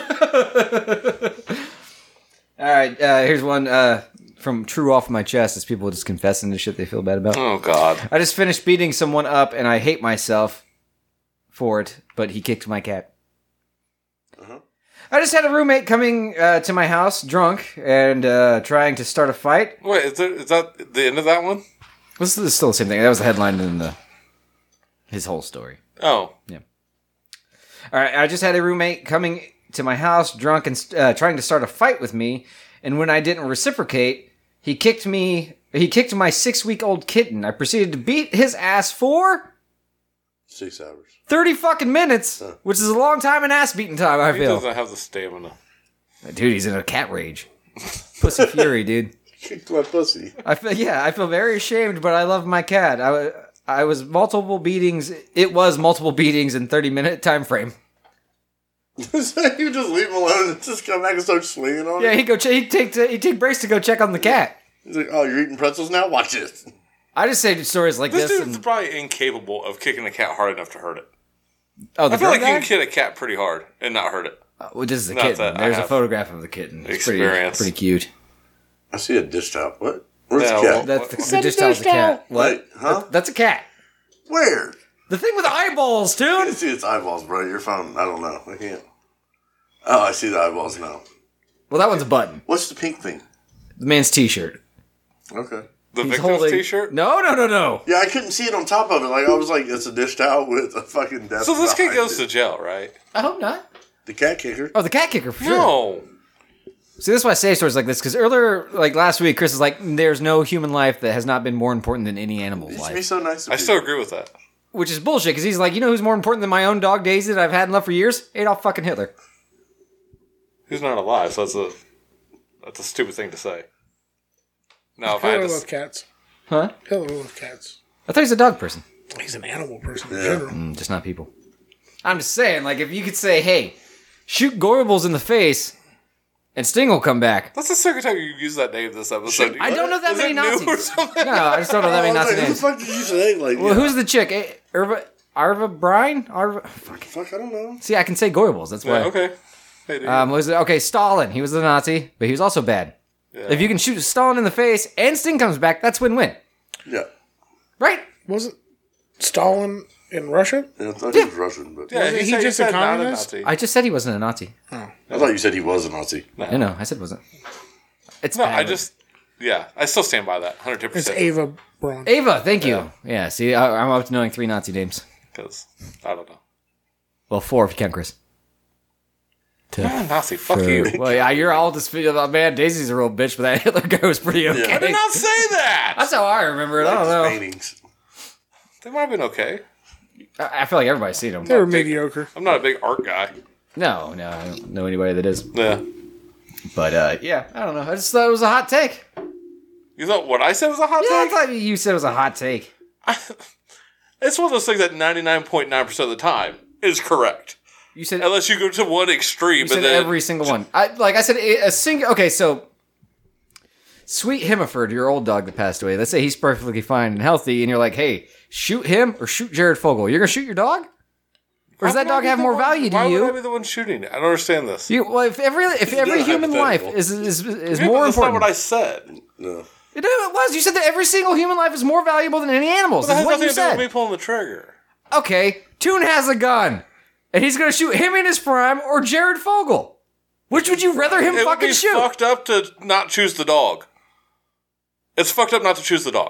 All right, here's one from True Off My Chest. As people just confessing the shit they feel bad about. Oh, God. I just finished beating someone up, and I hate myself for it. But he kicked my cat. I just had a roommate coming to my house drunk and trying to start a fight. Wait, is that the end of that one? This is still the same thing. That was the headline in his whole story. Oh. All right, I just had a roommate coming to my house drunk and trying to start a fight with me, and when I didn't reciprocate, he kicked my 6-week-old kitten. I proceeded to beat his ass for 6 hours. 30 fucking minutes, which is a long time in ass beating time, I He feel. doesn't have the stamina. Dude, he's in a cat rage. Pussy fury, dude. Kicked my pussy. I feel very ashamed, but I love my cat. I was multiple beatings. It was multiple beatings in 30-minute time frame. So you just leave him alone and just come back and start swinging on Yeah, him? he'd take breaks to go check on the cat. He's like, oh, you're eating pretzels now? Watch this. I just say stories like This this. dude's probably incapable of kicking a cat hard enough to hurt it. Oh, the I feel like drug you guy? can hit a cat pretty hard and not hurt it. Well, this is a Not kitten. that I There's a have photograph of the kitten. It's experience. pretty cute. I see a dish towel. What? Where's Yeah, the well, cat? That's the Send dish a towel's a dish cat. towel. What? Wait, huh? That's a cat. Where? The thing with eyeballs, I dude. see its eyeballs, bro. Your phone. I don't know. I can't. Oh, I see the eyeballs now. Well, that one's a button. What's the pink thing? The man's t-shirt. Okay. The He's victim's holding. t-shirt? No. Yeah, I couldn't see it on top of it. Like I was like, it's a dish towel with a fucking death. So this kid behind goes it. to jail, right? I hope not. The cat kicker. Oh, the cat kicker for sure. No. See, this is why I say stories like this, because earlier, like last week, Chris is like, there's no human life that has not been more important than any animal's It used to be life. so nice. To I still agree with that. Which is bullshit, because he's like, you know who's more important than my own dog Daisy that I've had in love for years? Adolf fucking Hitler. He's not alive, so that's a stupid thing to say. Now, if I had Hitler to... loved cats. Huh? Hitler loved cats. I thought he was a dog person. He's an animal person in Yeah. general. Just not people. I'm just saying, like, if you could say, hey, shoot Gorbals in the face, and Sting will come back. That's the second time you used that name this episode. I don't know that Is many it new or Nazis. something? No, I just don't know that many I was Nazi like, who the names. fuck did you say? Like, Well, who's the chick? Arva Brine? Fuck, I don't know. See, I can say Gorbals. That's why. Yeah, okay. Hey, dude. Was it okay? Stalin. He was a Nazi, but he was also bad. Yeah. If you can shoot Stalin in the face and Sting comes back, that's win-win, Yeah. right? Was it Stalin in Russia? I thought he was Russian, but yeah, wasn't he said- just a said not communist? Nazi. I just said he wasn't a Nazi. I thought you said he was a Nazi. I know. I said wasn't. It's No, bad, I but- just... Yeah, I still stand by that, 110%. It's Ava Braun. Ava. Thank you. Yeah. See, I'm up to knowing 3 Nazi names. Because, I don't know. Well, 4 if you count Chris. Nazi, fuck you. Well, yeah, you're all just man. Daisy's a real bitch, but that Hitler guy was pretty okay. I did not say that! That's how I remember it. I don't know. Paintings. They might have been okay. I feel like everybody's seen them. They were mediocre. I'm not a big art guy. No, I don't know anybody that is. Yeah. But yeah, I don't know. I just thought it was a hot take. You thought what I said was a hot Yeah, I take? thought you said it was a hot take. It's one of those things that 99.9% of the time is correct. You said Unless you go to one extreme. You said and then, every single one. I said a single. Okay, so Sweet Himmerford, your old dog that passed away. Let's say he's perfectly fine and healthy, and you're like, hey, shoot him or shoot Jared Fogle. You're gonna shoot your dog, or does that dog have more value to Why would I you? be the one shooting it? I don't understand this. Well, if every human life hypothetical. is Yeah, more but that's not important. what I said. No. It was. You said that every single human life is more valuable than any animal's. That That's has what nothing you to do with me said. pulling the trigger. Okay, Toon has a gun, and he's gonna shoot him in his prime or Jared Fogle. Which would you rather him It would fucking be shoot? fucked up to not choose the dog. It's fucked up not to choose the dog.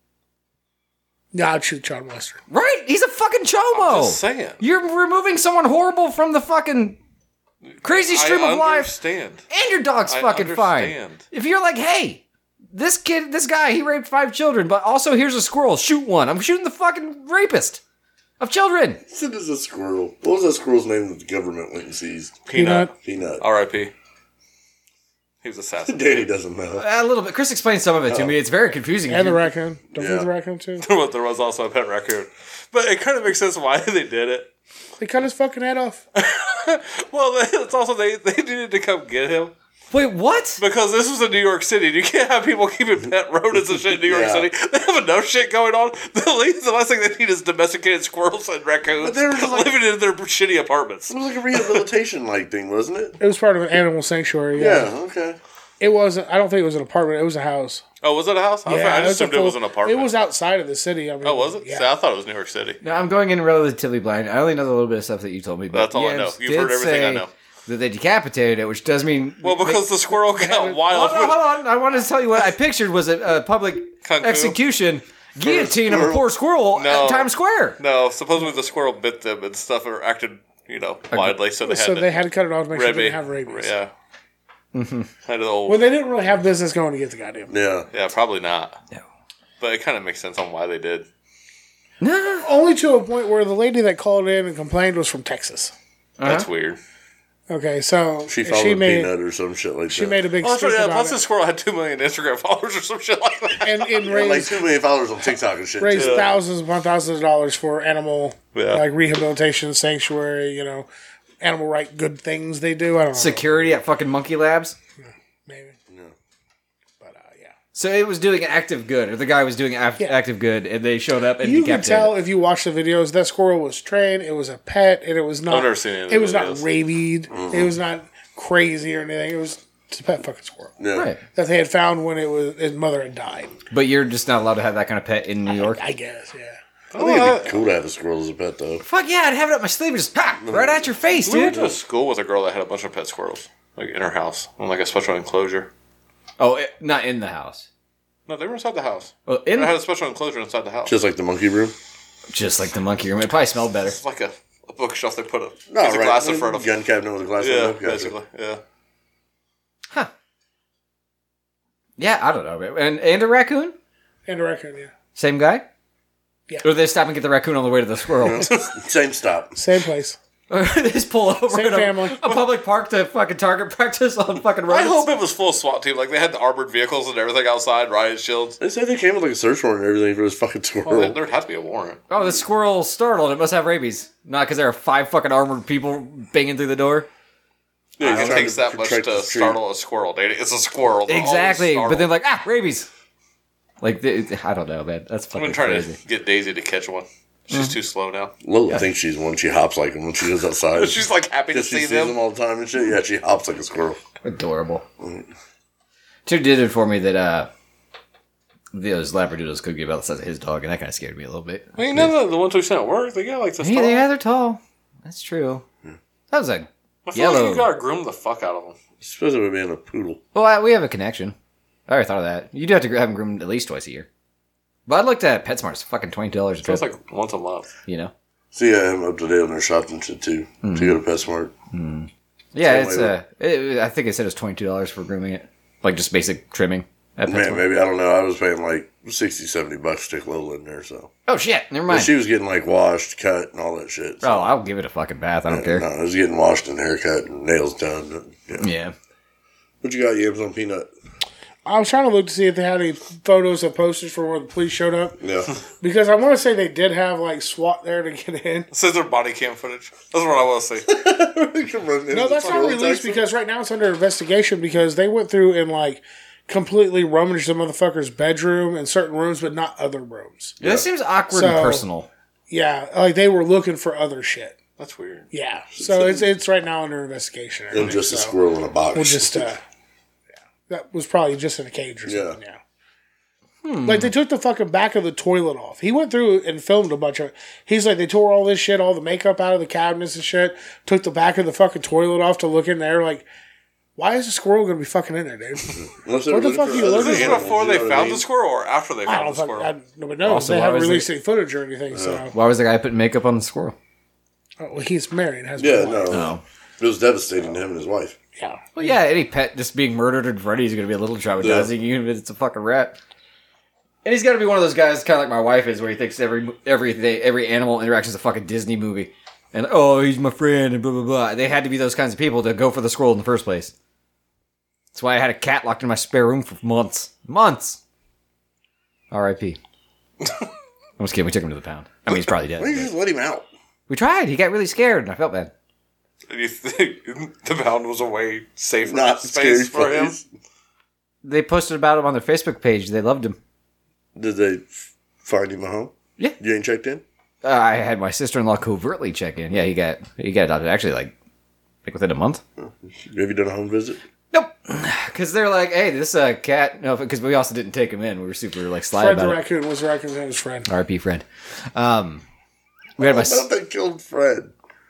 Yeah, I'd shoot John Lester. Right? He's a fucking chomo. Just saying. You're removing someone horrible from the fucking crazy stream I of life, understand. and your dog's I fucking fine. understand. If you're like, hey, this guy, he raped 5 children, but also here's a squirrel, shoot one. I'm shooting the fucking rapist of children. He said it's a squirrel. What was that squirrel's name that the government went and seized? Peanut. Peanut. R.I.P. He was assassinated. Danny doesn't know. A little bit. Chris explained some of it to me. It's very confusing. And the raccoon. Don't Yeah. forget the raccoon, too. There was also a pet raccoon. But it kind of makes sense why they did it. They cut his fucking head off. Well, it's also they needed to come get him. Wait, what? Because this was in New York City. You can't have people keeping pet rodents and shit in New York Yeah. City. They have enough shit going on. The last thing they need is domesticated squirrels and raccoons But they were just like- living in their shitty apartments. It was like a rehabilitation like thing, wasn't it? It was part of an animal sanctuary. Yeah. Yeah, okay. It wasn't. I don't think it was an apartment. It was a house. Oh, was it a house? I Yeah, just assumed it was an apartment. It was outside of the city. I mean, Oh, was it? Yeah. See, I thought it was New York City. No, I'm going in relatively blind. I only know the little bit of stuff that you told me. But That's all I know. Jens You've did heard everything I say know. That they decapitated it, which does mean. Well, because the squirrel got wild. Hold on. I wanted to tell you what I pictured was a public Kung fu? execution guillotine of a squirrel? poor squirrel No. at Times Square. No, supposedly the squirrel bit them and stuff or acted, widely, so they had So to. they had to cut it off to make sure they rabies. didn't have rabies. Yeah. Had the old. Well, they didn't really have business going to get the goddamn. Yeah. Yeah, probably not. No. But it kind of makes sense on why they did. No. Only to a point where the lady that called in and complained was from Texas. That's weird. Okay, so She followed Peanut or some shit like she that. made a big Oh, that's stink right. Yeah, about plus the it, squirrel had 2 million Instagram followers or some shit like that. and Like raised 2 million followers on TikTok and shit. raised too. thousands upon thousands of dollars for animal Yeah. like rehabilitation, sanctuary. Animal right good things they do. I don't know. Security at fucking Monkey Labs. Maybe. But yeah. So it was doing active good, or the guy was doing active good, and they showed up and You can decapitated tell it. if you watch the videos that squirrel was trained. It was a pet, and it was not. I've never seen any of the It was not videos. rabied. It was not crazy or anything. It was just a pet fucking squirrel Yeah. Right. that they had found when his mother had died. But you're just not allowed to have that kind of pet in New York. I guess, yeah. I think it'd be cool to have a squirrel as a pet, though. Fuck yeah, I'd have it up my sleeve and just pop right at your face, We went dude. to a school with a girl that had a bunch of pet squirrels, like in her house, on like a special enclosure. Oh, not in the house. No, they were inside the house. Well, It had a special enclosure inside the house. Just like the monkey room. just like the monkey room. It probably smelled better. It's like a bookshelf they put a No, piece of right. glass in front of. Gun cabinet with a glass Yeah, window. Gotcha. basically. Yeah. Huh. Yeah, I don't know. And a raccoon? And a raccoon, yeah. Same guy? Yeah. Or they stop and get the raccoon on the way to the squirrel. Same stop. Same place. Or they just pull over Same at a family. public park to fucking target practice on fucking I roads. hope it was full SWAT team. Like they had the armored vehicles and everything outside, riot shields. They said they came with like a search warrant and everything for this fucking squirrel. Well, there had to be a warrant. Oh, the squirrel startled. It must have rabies. Not because there are 5 fucking armored people banging through the door. It trying takes to that much protect to the street. startle a squirrel, dude. It's a squirrel. They're Exactly. always But then startled. like, rabies. Like, I don't know, man. That's I've fucking been trying crazy. to get Daisy to catch one. She's too slow now. Lola thinks she's one. She hops like him when she goes outside. She's like happy to Because she see sees them them. all the time and shit. Yeah, she hops like a squirrel. Adorable. Two did inform me that those Labradoodles could be about the size of his dog, and that kind of scared me a little bit. I mean, none of the ones we sent at work, they got like this tall. Yeah, they're tall. That's true. That was a I feel yellow. like you gotta groom the fuck out of them. Supposed to be being a poodle. Well, we have a connection. I already thought of that. You do have to have them groomed at least twice a year. But I looked at PetSmart. It's fucking $20 a It's trip. like once a month. You know? See, I'm up to date on their shops and shit too. To go to PetSmart. Yeah, Same it's I think it said it was $22 for grooming it. Like just basic trimming at Man, PetSmart. maybe, I don't know. I was paying like $60-$70 to stick Lola in there, so. Oh shit, never But mind. she was getting like washed, cut, and all that shit. So. Oh, I'll give it a fucking bath. I don't care. No, I was getting washed and haircut and nails done. Yeah. Yeah. What you got, you Amazon Peanut? I was trying to look to see if they had any photos of posters for when the police showed up. Yeah. Because I want to say they did have, like, SWAT there to get in. This is their body cam footage. That's what I want to see. No, that's not released because right now it's under investigation because they went through and, like, completely rummaged the motherfucker's bedroom and certain rooms, but not other rooms. Yeah, this seems awkward So- and personal. Yeah, like, they were looking for other shit. That's weird. Yeah. So it's right now under investigation. And just a squirrel in a box. We'll just, yeah. That was probably just in a cage or something, yeah. Like, they took the fucking back of the toilet off. He went through and filmed a bunch of... He's like, they tore all this shit, all the makeup out of the cabinets and shit, took the back of the fucking toilet off to look in there, like... Why is a squirrel going to be fucking in there, dude? Unless they What were the fuck looking are you for other looking Is this for? animals, before you they know what I found mean? the squirrel or after they I found don't the squirrel? fucking... Nobody knows. Also, They why haven't was released it- any footage or anything, so... Why was the guy putting makeup on the squirrel? Oh, well, he's married and has Yeah, one wife. no. Oh. It was devastating to him and his wife. Yeah. Well, yeah, any pet just being murdered in front of you is going to be a little traumatizing, even if it's a fucking rat. And he's got to be one of those guys, kind of like my wife is, where he thinks every animal interaction is a fucking Disney movie. And, oh, he's my friend, and blah, blah, blah. They had to be those kinds of people to go for the squirrel in the first place. That's why I had a cat locked in my spare room for months. Months! R.I.P. I'm just kidding, we took him to the pound. I mean, he's probably dead. Why don't you just let him out? We tried, he got really scared, and I felt bad. And you think the pound was a way safer Not scary space for him? place. They posted about him on their Facebook page. They loved him. Did they find him a home? Yeah. You ain't checked in? I had my sister-in-law covertly check in. Yeah, he got adopted. Actually, like within a month. Have you done a home visit? Nope. Because they're like, hey, this cat. No, because we also didn't take him in. We were super like sly Fred the about it. raccoon was the raccoon's name was Fred. RP friend. We had my. I thought they killed Fred.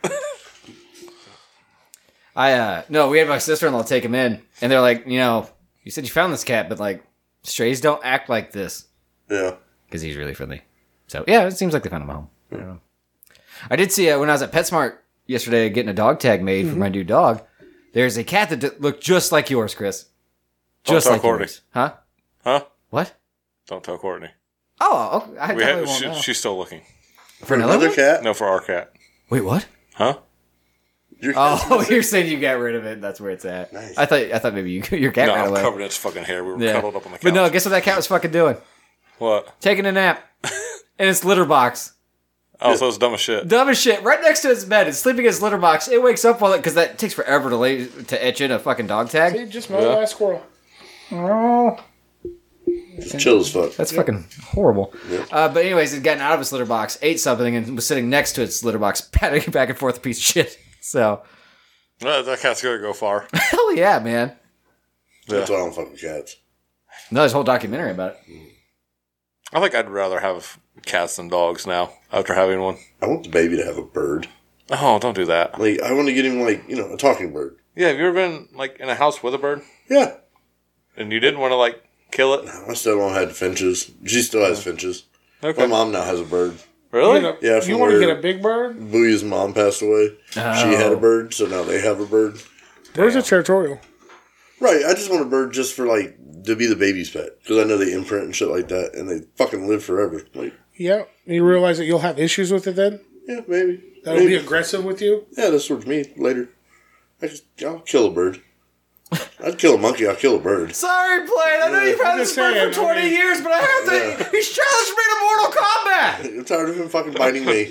No, we had my sister-in-law take him in, and they're like, you said you found this cat, but like strays don't act like this Yeah. because he's really friendly. So yeah, it seems like they found him a home. I don't know. I did see when I was at PetSmart yesterday getting a dog tag made for my new dog. There's a cat that looked just like yours, Chris. Just tell like Courtney. yours. Huh? Huh? What? Don't tell Courtney. Oh, okay. I definitely won't know. She's still looking. For another one? cat? No, for our cat. Wait, what? Huh? Your cat's Oh, you're saying you got rid of it. And that's where it's at. Nice. I thought maybe your cat No, ran I'm away. covered in its fucking hair. We were Yeah. cuddled up on the couch. But no, guess what that cat was fucking doing? What? Taking a nap in its litter box. Oh, so it's dumb as shit. Dumb as shit. Right next to its bed. It's sleeping in its litter box. It wakes up while it, because that takes forever to etch in a fucking dog tag. He just mowed the last squirrel. It's chill as fuck. That's fucking horrible. But anyways, it gotten out of its litter box, ate something, and was sitting next to its litter box, patting it back and forth, a piece of shit. So, That cat's gonna go far. hell yeah, man. That's why I don't fuck with cats. No, there's a whole documentary about it. I think I'd rather have cats than dogs now after having one. I want the baby to have a bird. Oh, don't do that. Like, I want to get him, like, you know, a talking bird. Yeah, have you ever been like in a house with a bird Yeah. and you didn't want to like kill it? My stepmom had finches. She still has finches. Okay. My mom now has a bird. Really? Yeah, You from want to where get a big bird? Booyah's mom passed away. She had a bird, so now they have a bird. Birds are territorial. Right, I just want a bird just for, like, to be the baby's pet. Because I know they imprint and shit like that, and they fucking live forever. Like, Yeah. You realize that you'll have issues with it then? yeah, maybe. That'll Maybe. be aggressive with you? Yeah, that's towards me later. I'll kill a bird. I'd kill a monkey, I'll kill a bird. Sorry, Blade. I know you've had I'm this just bird saying, for 20 I mean- years, but I have to. He's challenged me to Mortal Kombat. I'm tired of him fucking biting me.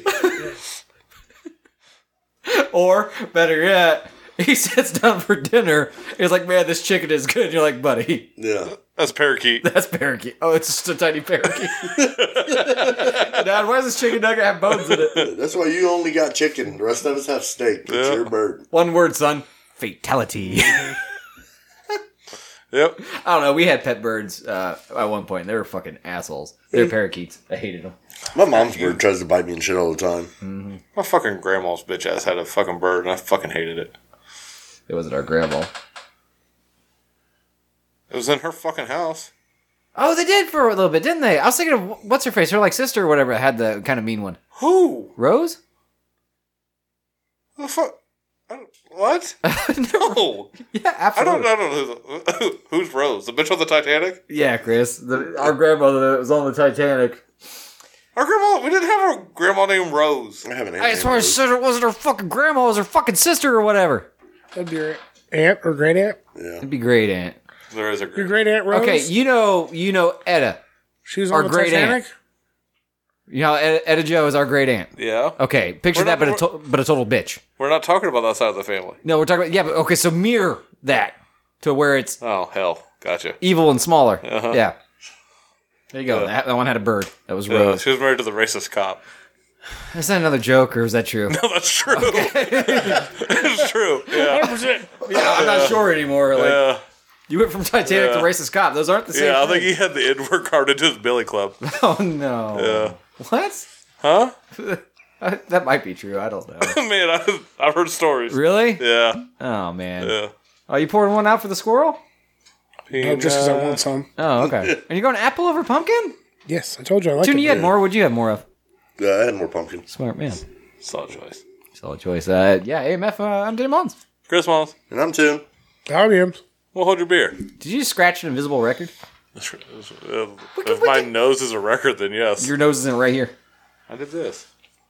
Or, better yet, he sits down for dinner. He's like, man, this chicken is good. And you're like, buddy, Yeah. That's parakeet. that's parakeet. Oh, it's just a tiny parakeet. Dad, why does this chicken nugget have bones in it? That's why you only got chicken. The rest of us have steak. It's Yeah. your bird. One word, son. Fatality. Yep. I don't know. We had pet birds at one point. They were fucking assholes. They were parakeets. I hated them. My mom's bird tries to bite me and shit all the time. My fucking grandma's bitch ass had a fucking bird and I fucking hated it. It wasn't our grandma. It was in her fucking house. Oh, they did for a little bit, didn't they? I was thinking of what's her face, her like sister or whatever had the kind of mean one. Who? Rose? The fuck? What? No. Yeah, I absolutely. don't know who's Rose. The bitch on the Titanic? Yeah, Chris. Our grandmother that was on the Titanic. Our grandma, we didn't have a grandma named Rose. I haven't I swear she said it wasn't her fucking grandma, it was her fucking sister or whatever. That'd be your aunt or great aunt. Yeah. It'd be great, Aunt. There is a Your great aunt Rose. Okay, you know Etta. She was our on the great Titanic. aunt. You know Etta Jo is our great aunt. Yeah. Okay, picture We're that, not- but a total bitch. We're not talking about that side of the family. No, we're talking about, yeah, but okay, so mirror that to where it's Oh, hell. Gotcha. evil and smaller. Uh-huh. Yeah. There you go. Yeah. That one had a bird. That was Rose. She was married to the racist cop. Is that another joke, or is that true? No, that's true. It's true. Yeah. 100%. Yeah, I'm not sure anymore. Like Yeah. you went from Titanic to Yeah. racist cop. Those aren't the same. Yeah, I thing. think he had the N-word card into his billy club. Oh no. Yeah. What? Huh? That might be true. I don't know. Man, I've heard stories. Really? Yeah. Oh man. Yeah. Are you pouring one out for the squirrel? No, just because I want some. Oh, okay. And you're going apple over pumpkin? Yes, I told you I like Tune, it. you had more. What'd you have more of? Yeah, I had more pumpkin. Smart man. Solid choice. Solid choice. Yeah, AMF. I'm Dave Mons. Chris Mons, And I'm Tim. Howdy, we'll hold your beer. Did you just scratch an invisible record? If my nose is a record, then yes. Your nose isn't right here. I did this.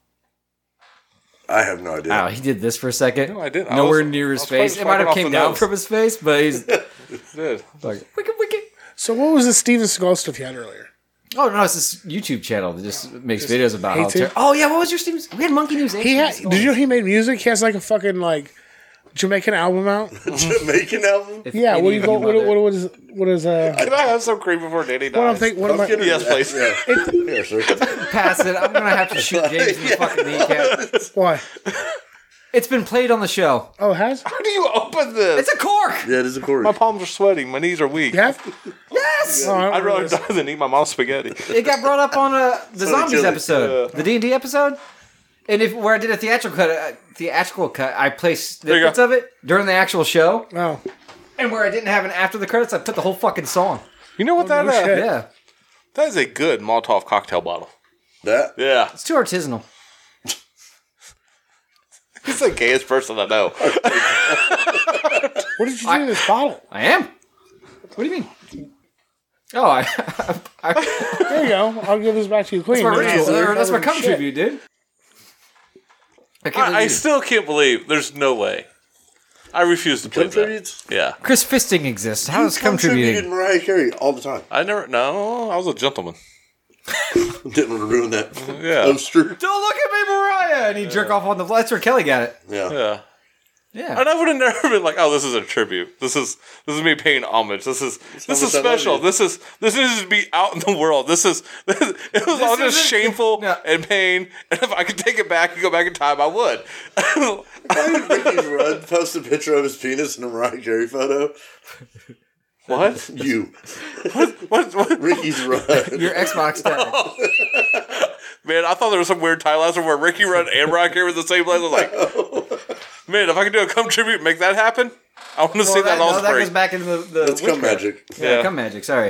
I have no idea. Oh, he did this for a second. No, I didn't. I Nowhere was- near his I was face. fucking It might have off came the down nose. from his face, but he's I did. like, wicked, wicked. So what was the Steven Seagal stuff you had earlier? Oh no, it's this YouTube channel that just makes videos about how. hates it? Oh yeah, what was your Steven? We had Monkey News. He had. Did you know he made music? He has like a fucking like Jamaican album out. Jamaican album? Yeah. What do you go? What is Can I have some cream before Danny dies? What I'm thinking. What am I? Pumpkin or- Yes, please. Yeah. Here, sir. Pass it. I'm gonna have to shoot James in the fucking kneecap. Why? It's been played on the show. Oh, it has? How do you open this? It's a cork. Yeah, it is a chord. My palms are sweating. My knees are weak. Yeah. Yes. Oh, I don't I'd remember rather this. die than eat my mom's spaghetti. It got brought up on the Zombies chili. episode, the D&D episode. And where I did a theatrical cut, I placed you go. snippets of it during the actual show. Oh, And where I didn't have an after the credits, I put the whole fucking song. You know what that no shit. Yeah. that is a good Molotov cocktail bottle. That? Yeah. It's too artisanal. He's the gayest person I know. what did you do to this bottle? I am. What do you mean? Oh, There you go. I'll give this back to you clean. that's my ritual. That's my Shit. cum tribute, dude. I can't I believe you. still can't believe there's no way. I refuse to believe that. Contributes? Yeah. Chris Fisting exists. How does cum Contributed tributing? Mariah Carey all the time. I was a gentleman. Didn't want to ruin that Yeah. poster. Don't look at me, Mariah! And he jerk off on the. That's where Kelly got it. Yeah. Yeah. Yeah. And I would have never been like, "Oh, this is a tribute. This is me paying homage. This is much I special. love you." This needs to be out in the world. It was all just isn't- shameful No. and pain. And if I could take it back and go back in time, I would." Ricky's Run posted a picture of his penis in a Mariah Carey photo. What? You. What? Ricky's Run. Your Xbox tag. Man, I thought there was some weird tie lesson where Ricky Run and Mariah Carey were the same place. I was like, man, if I could do a come tribute and make that happen, I want to see that all that spring. goes back into the Let's come witchcraft. magic. Yeah, Yeah. come magic. Sorry.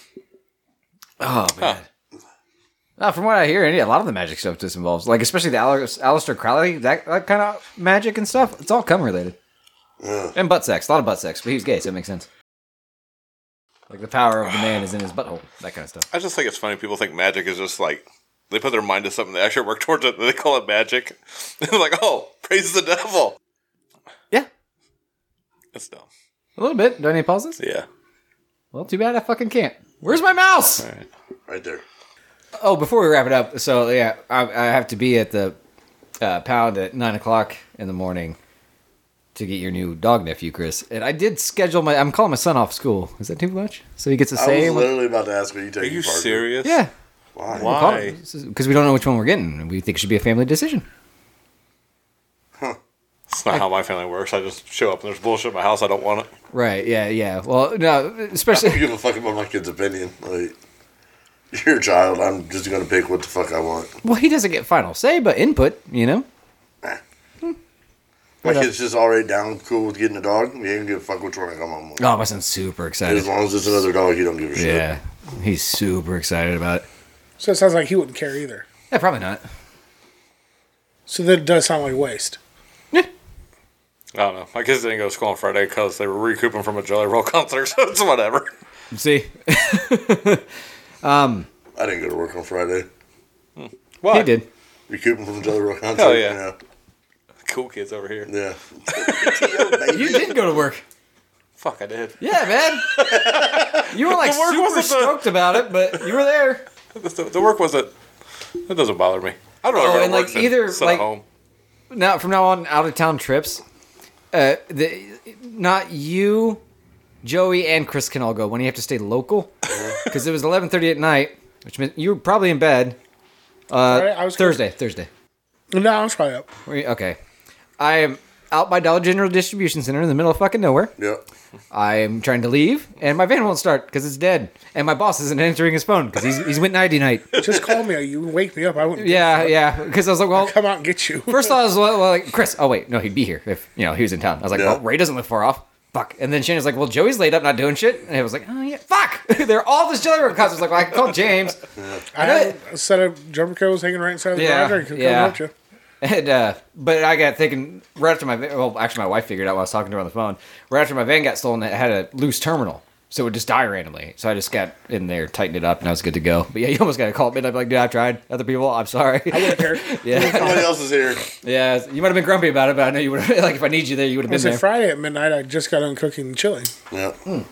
Oh man. From what I hear, a lot of the magic stuff just involves, like especially the Aleister Crowley, that kind of magic and stuff. It's all cum related. And butt sex. A lot of butt sex, but he was gay, so it makes sense. Like the power of the man is in his butthole. That kind of stuff. I just think it's funny. People think magic is just like, they put their mind to something, they actually work towards it, and they call it magic. They're like, oh, praise the devil. Yeah, It's dumb. a little bit. Do I need to pause this? Yeah. Well, too bad I fucking can't. Where's my mouse? All right. Right there. Oh, before we wrap it up, so yeah, I have to be at the pound at 9:00 in the morning to get your new dog nephew, Chris. And I did schedule I'm calling my son off school. Is that too much? So he gets to I say. was literally about to ask what you take. Are you serious? Yeah. Why? Why? Because we don't know which one we're getting, and we think it should be a family decision. It's not how my family works. I just show up and there's bullshit in my house. I don't want it. Right? Yeah. Well, no, I don't especially. give a fuck about my kid's opinion. Like, you're a child. I'm just gonna pick what the fuck I want. Well, he doesn't get final say, but input. You know. My kid's just already down cool with getting a dog. He ain't gonna give a fuck which one I come home with. Oh, my son's super excited. As long as it's another dog, he don't give a shit. Yeah, he's super excited about it. So it sounds like he wouldn't care either. Yeah, probably not. So that does sound like waste. I don't know. My kids didn't go to school on Friday because they were recouping from a Jelly Roll concert, so it's whatever. See, I didn't go to work on Friday. Why? he did. Recouping from Jelly Roll concert. Hell yeah. Cool kids over here. Yeah. You did go to work. Fuck, I did. Yeah, man. You were like The work super wasn't the- stoked about it, but you were there. The work wasn't. It doesn't bother me. I don't know. Oh, and like either sit like at home. now from now on, out of town trips. Not you, Joey, and Chris can all go when you have to stay local because it was 11:30 at night, which meant you were probably in bed. Right? I was Thursday. No, I was probably up. Okay, I am out by Dollar General Distribution Center in the middle of fucking nowhere. Yep. I am trying to leave, and my van won't start because it's dead, and my boss isn't answering his phone because he's went nighty night. Just call me. You wake me up. I wouldn't. Yeah, because I was like, well, Come out and get you. first I was like, Chris, oh wait, no, he'd be here if he was in town. I was like, Yeah. well, Ray doesn't live far off. Fuck. And then Shannon's like, well, Joey's laid up not doing shit. And I was like, oh yeah, fuck. They're all this Jelly Roll concert. I was like, well, I can call James. I had a set of jumper cables hanging right inside the Yeah, garage. I could yeah. come help you. And but I got thinking right after actually my wife figured out while I was talking to her on the phone. Right after my van got stolen, it had a loose terminal, so it would just die randomly. So I just got in there, tightened it up, and I was good to go. But yeah, you almost got to call at midnight. Like, dude, I've tried. Other people, I'm sorry. I wouldn't care. Yeah, Somebody else is here. yeah. You might have been grumpy about it, but I know you would have. Like, if I need you there, you would have It been was there. Friday at midnight. I just got done cooking and chilling. Yep.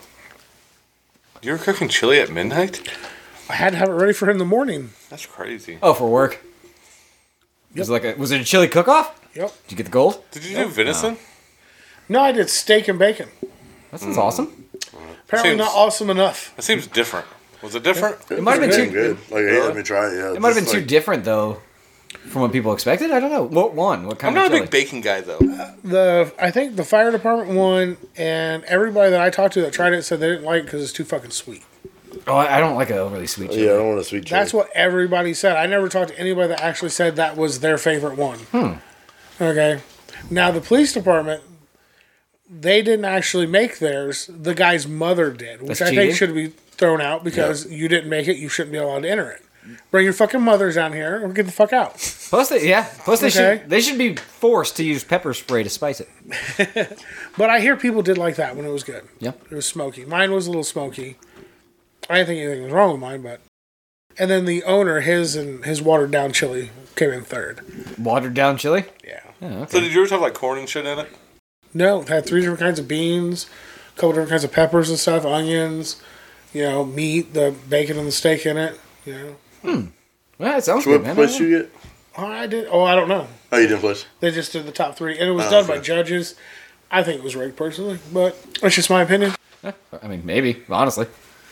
You were cooking chili at midnight? I had to have it ready for him in the morning. That's crazy. Oh, for work. Was it a chili cook-off? Yep. Did you get the gold? Did you do venison? No, I did steak and bacon. That sounds awesome. Apparently Seems- not awesome enough. That seems different. Was it different? It might have been damn too- good. Like, hey, let me try it. Yeah. It might have been too different though, from what people expected. I don't know. What I'm kind not of a chili? big bacon guy though. I think the fire department won, and everybody that I talked to that tried it said they didn't like it because it's too fucking sweet. Oh, I don't like a overly sweet chili. Yeah, I don't want a sweet chili. That's what everybody said. I never talked to anybody that actually said that was their favorite one. Okay. Now, the police department, they didn't actually make theirs. The guy's mother did, which That's I cheating? think should be thrown out because you didn't make it. You shouldn't be allowed to enter it. Bring your fucking mothers down here or get the fuck out. Plus, they Okay. they should be forced to use pepper spray to spice it. But I hear people did like that when it was good. Yep. It was smoky. Mine was a little smoky. I didn't think anything was wrong with mine, but. And then the owner, his watered down chili came in third. Watered down chili. Yeah. Oh, okay. So did yours have like corn and shit in it? No, it had 3 different kinds of beans, a couple different kinds of peppers and stuff, onions, meat, the bacon and the steak in it. Well, that sounds So good, what man. place you get? Oh, I don't know. Oh, you didn't place? They just did the top 3, and it was done by okay. judges. I think it was rigged personally, but that's just my opinion. I mean, maybe, honestly.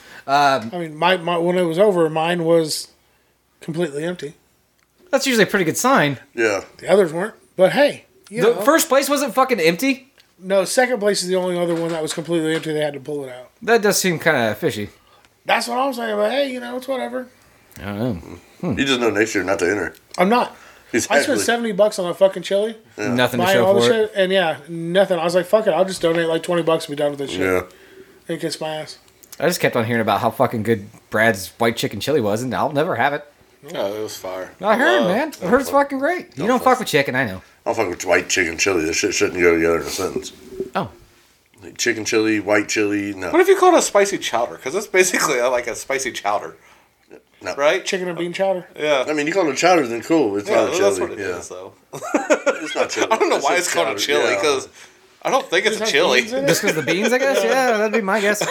I mean, my when it was over, mine was completely empty. That's usually a pretty good sign. Yeah. The others weren't. But hey, you The know. first place wasn't fucking empty? No, second place is the only other one that was completely empty. They had to pull it out. That does seem kind of fishy. That's what I'm saying. But hey, you know, it's whatever. I don't know. You just know next year not to enter. I'm not. I spent Exactly. $70 on a fucking chili, Nothing to buying show all the for it. shit, and yeah, nothing. I was like, fuck it, I'll just donate like $20 and be done with this shit. Yeah. And kiss my ass. I just kept on hearing about how fucking good Brad's white chicken chili was, and I'll never have it. Oh, it was fire. I heard, man. I heard it's fucking great. You don't fuck with chicken, I know. I don't fuck with white chicken chili. This shit shouldn't go together in a sentence. Oh. Like chicken chili, white chili, no. What if you call it a spicy chowder? Because it's basically like a spicy chowder, No. right? Chicken and bean chowder. Yeah. I mean, you call it chowder, then cool. It's Yeah, not a chili. that's what it yeah. is, though. It's not chili. I don't know why it's called a chowder. chili, Yeah. because I don't think it's a Has chili. beans in it? Just because the beans, I guess? Yeah, that'd be my guess.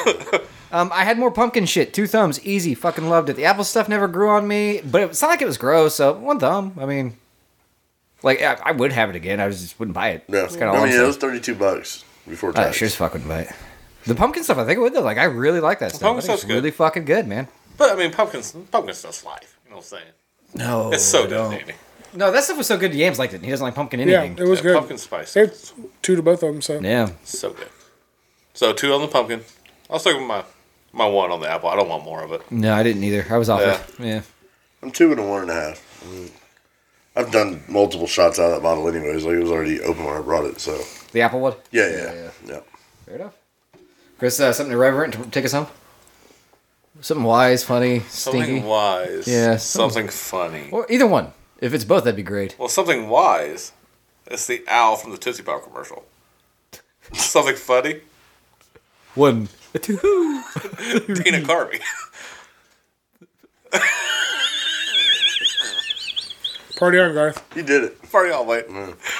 I had more pumpkin shit. 2 thumbs. Easy. Fucking loved it. The apple stuff never grew on me, but it's not like it was gross, so 1 thumb. I mean, like, I would have it again. I just wouldn't buy it. Yeah. That's kind of I mean, all it was $32 before I tax. sure as fuck wouldn't buy it. The pumpkin stuff, I think it would, though. Like, I really like that stuff. I pumpkin think it's stuff's good. really fucking good, man. But, I mean, pumpkin stuff's life. You know what I'm saying? No. It's so I good, don't. Danny. No, that stuff was so good. Yams liked it. He doesn't like pumpkin Yeah, anything. it was good. Pumpkin spice. It's 2 to both of them, so. Yeah. So good. So 2 on the pumpkin. I'll stick with my 1 on the apple. I don't want more of it. No, I didn't either. I was off it. Yeah. I'm 2 and a 1.5. I've done multiple shots out of that bottle anyways. Like, it was already open when I brought it, so. The apple one? Yeah. Fair enough. Chris, something irreverent to take us home? Something wise, funny, stinky? Something wise. Yeah, Something funny. Or either one. If it's both, that'd be great. Well, something wise. It's the owl from the Tootsie Pop commercial. Something funny. 1, 2. Dana Carvey. Party on, Garth. You did it. Party all night.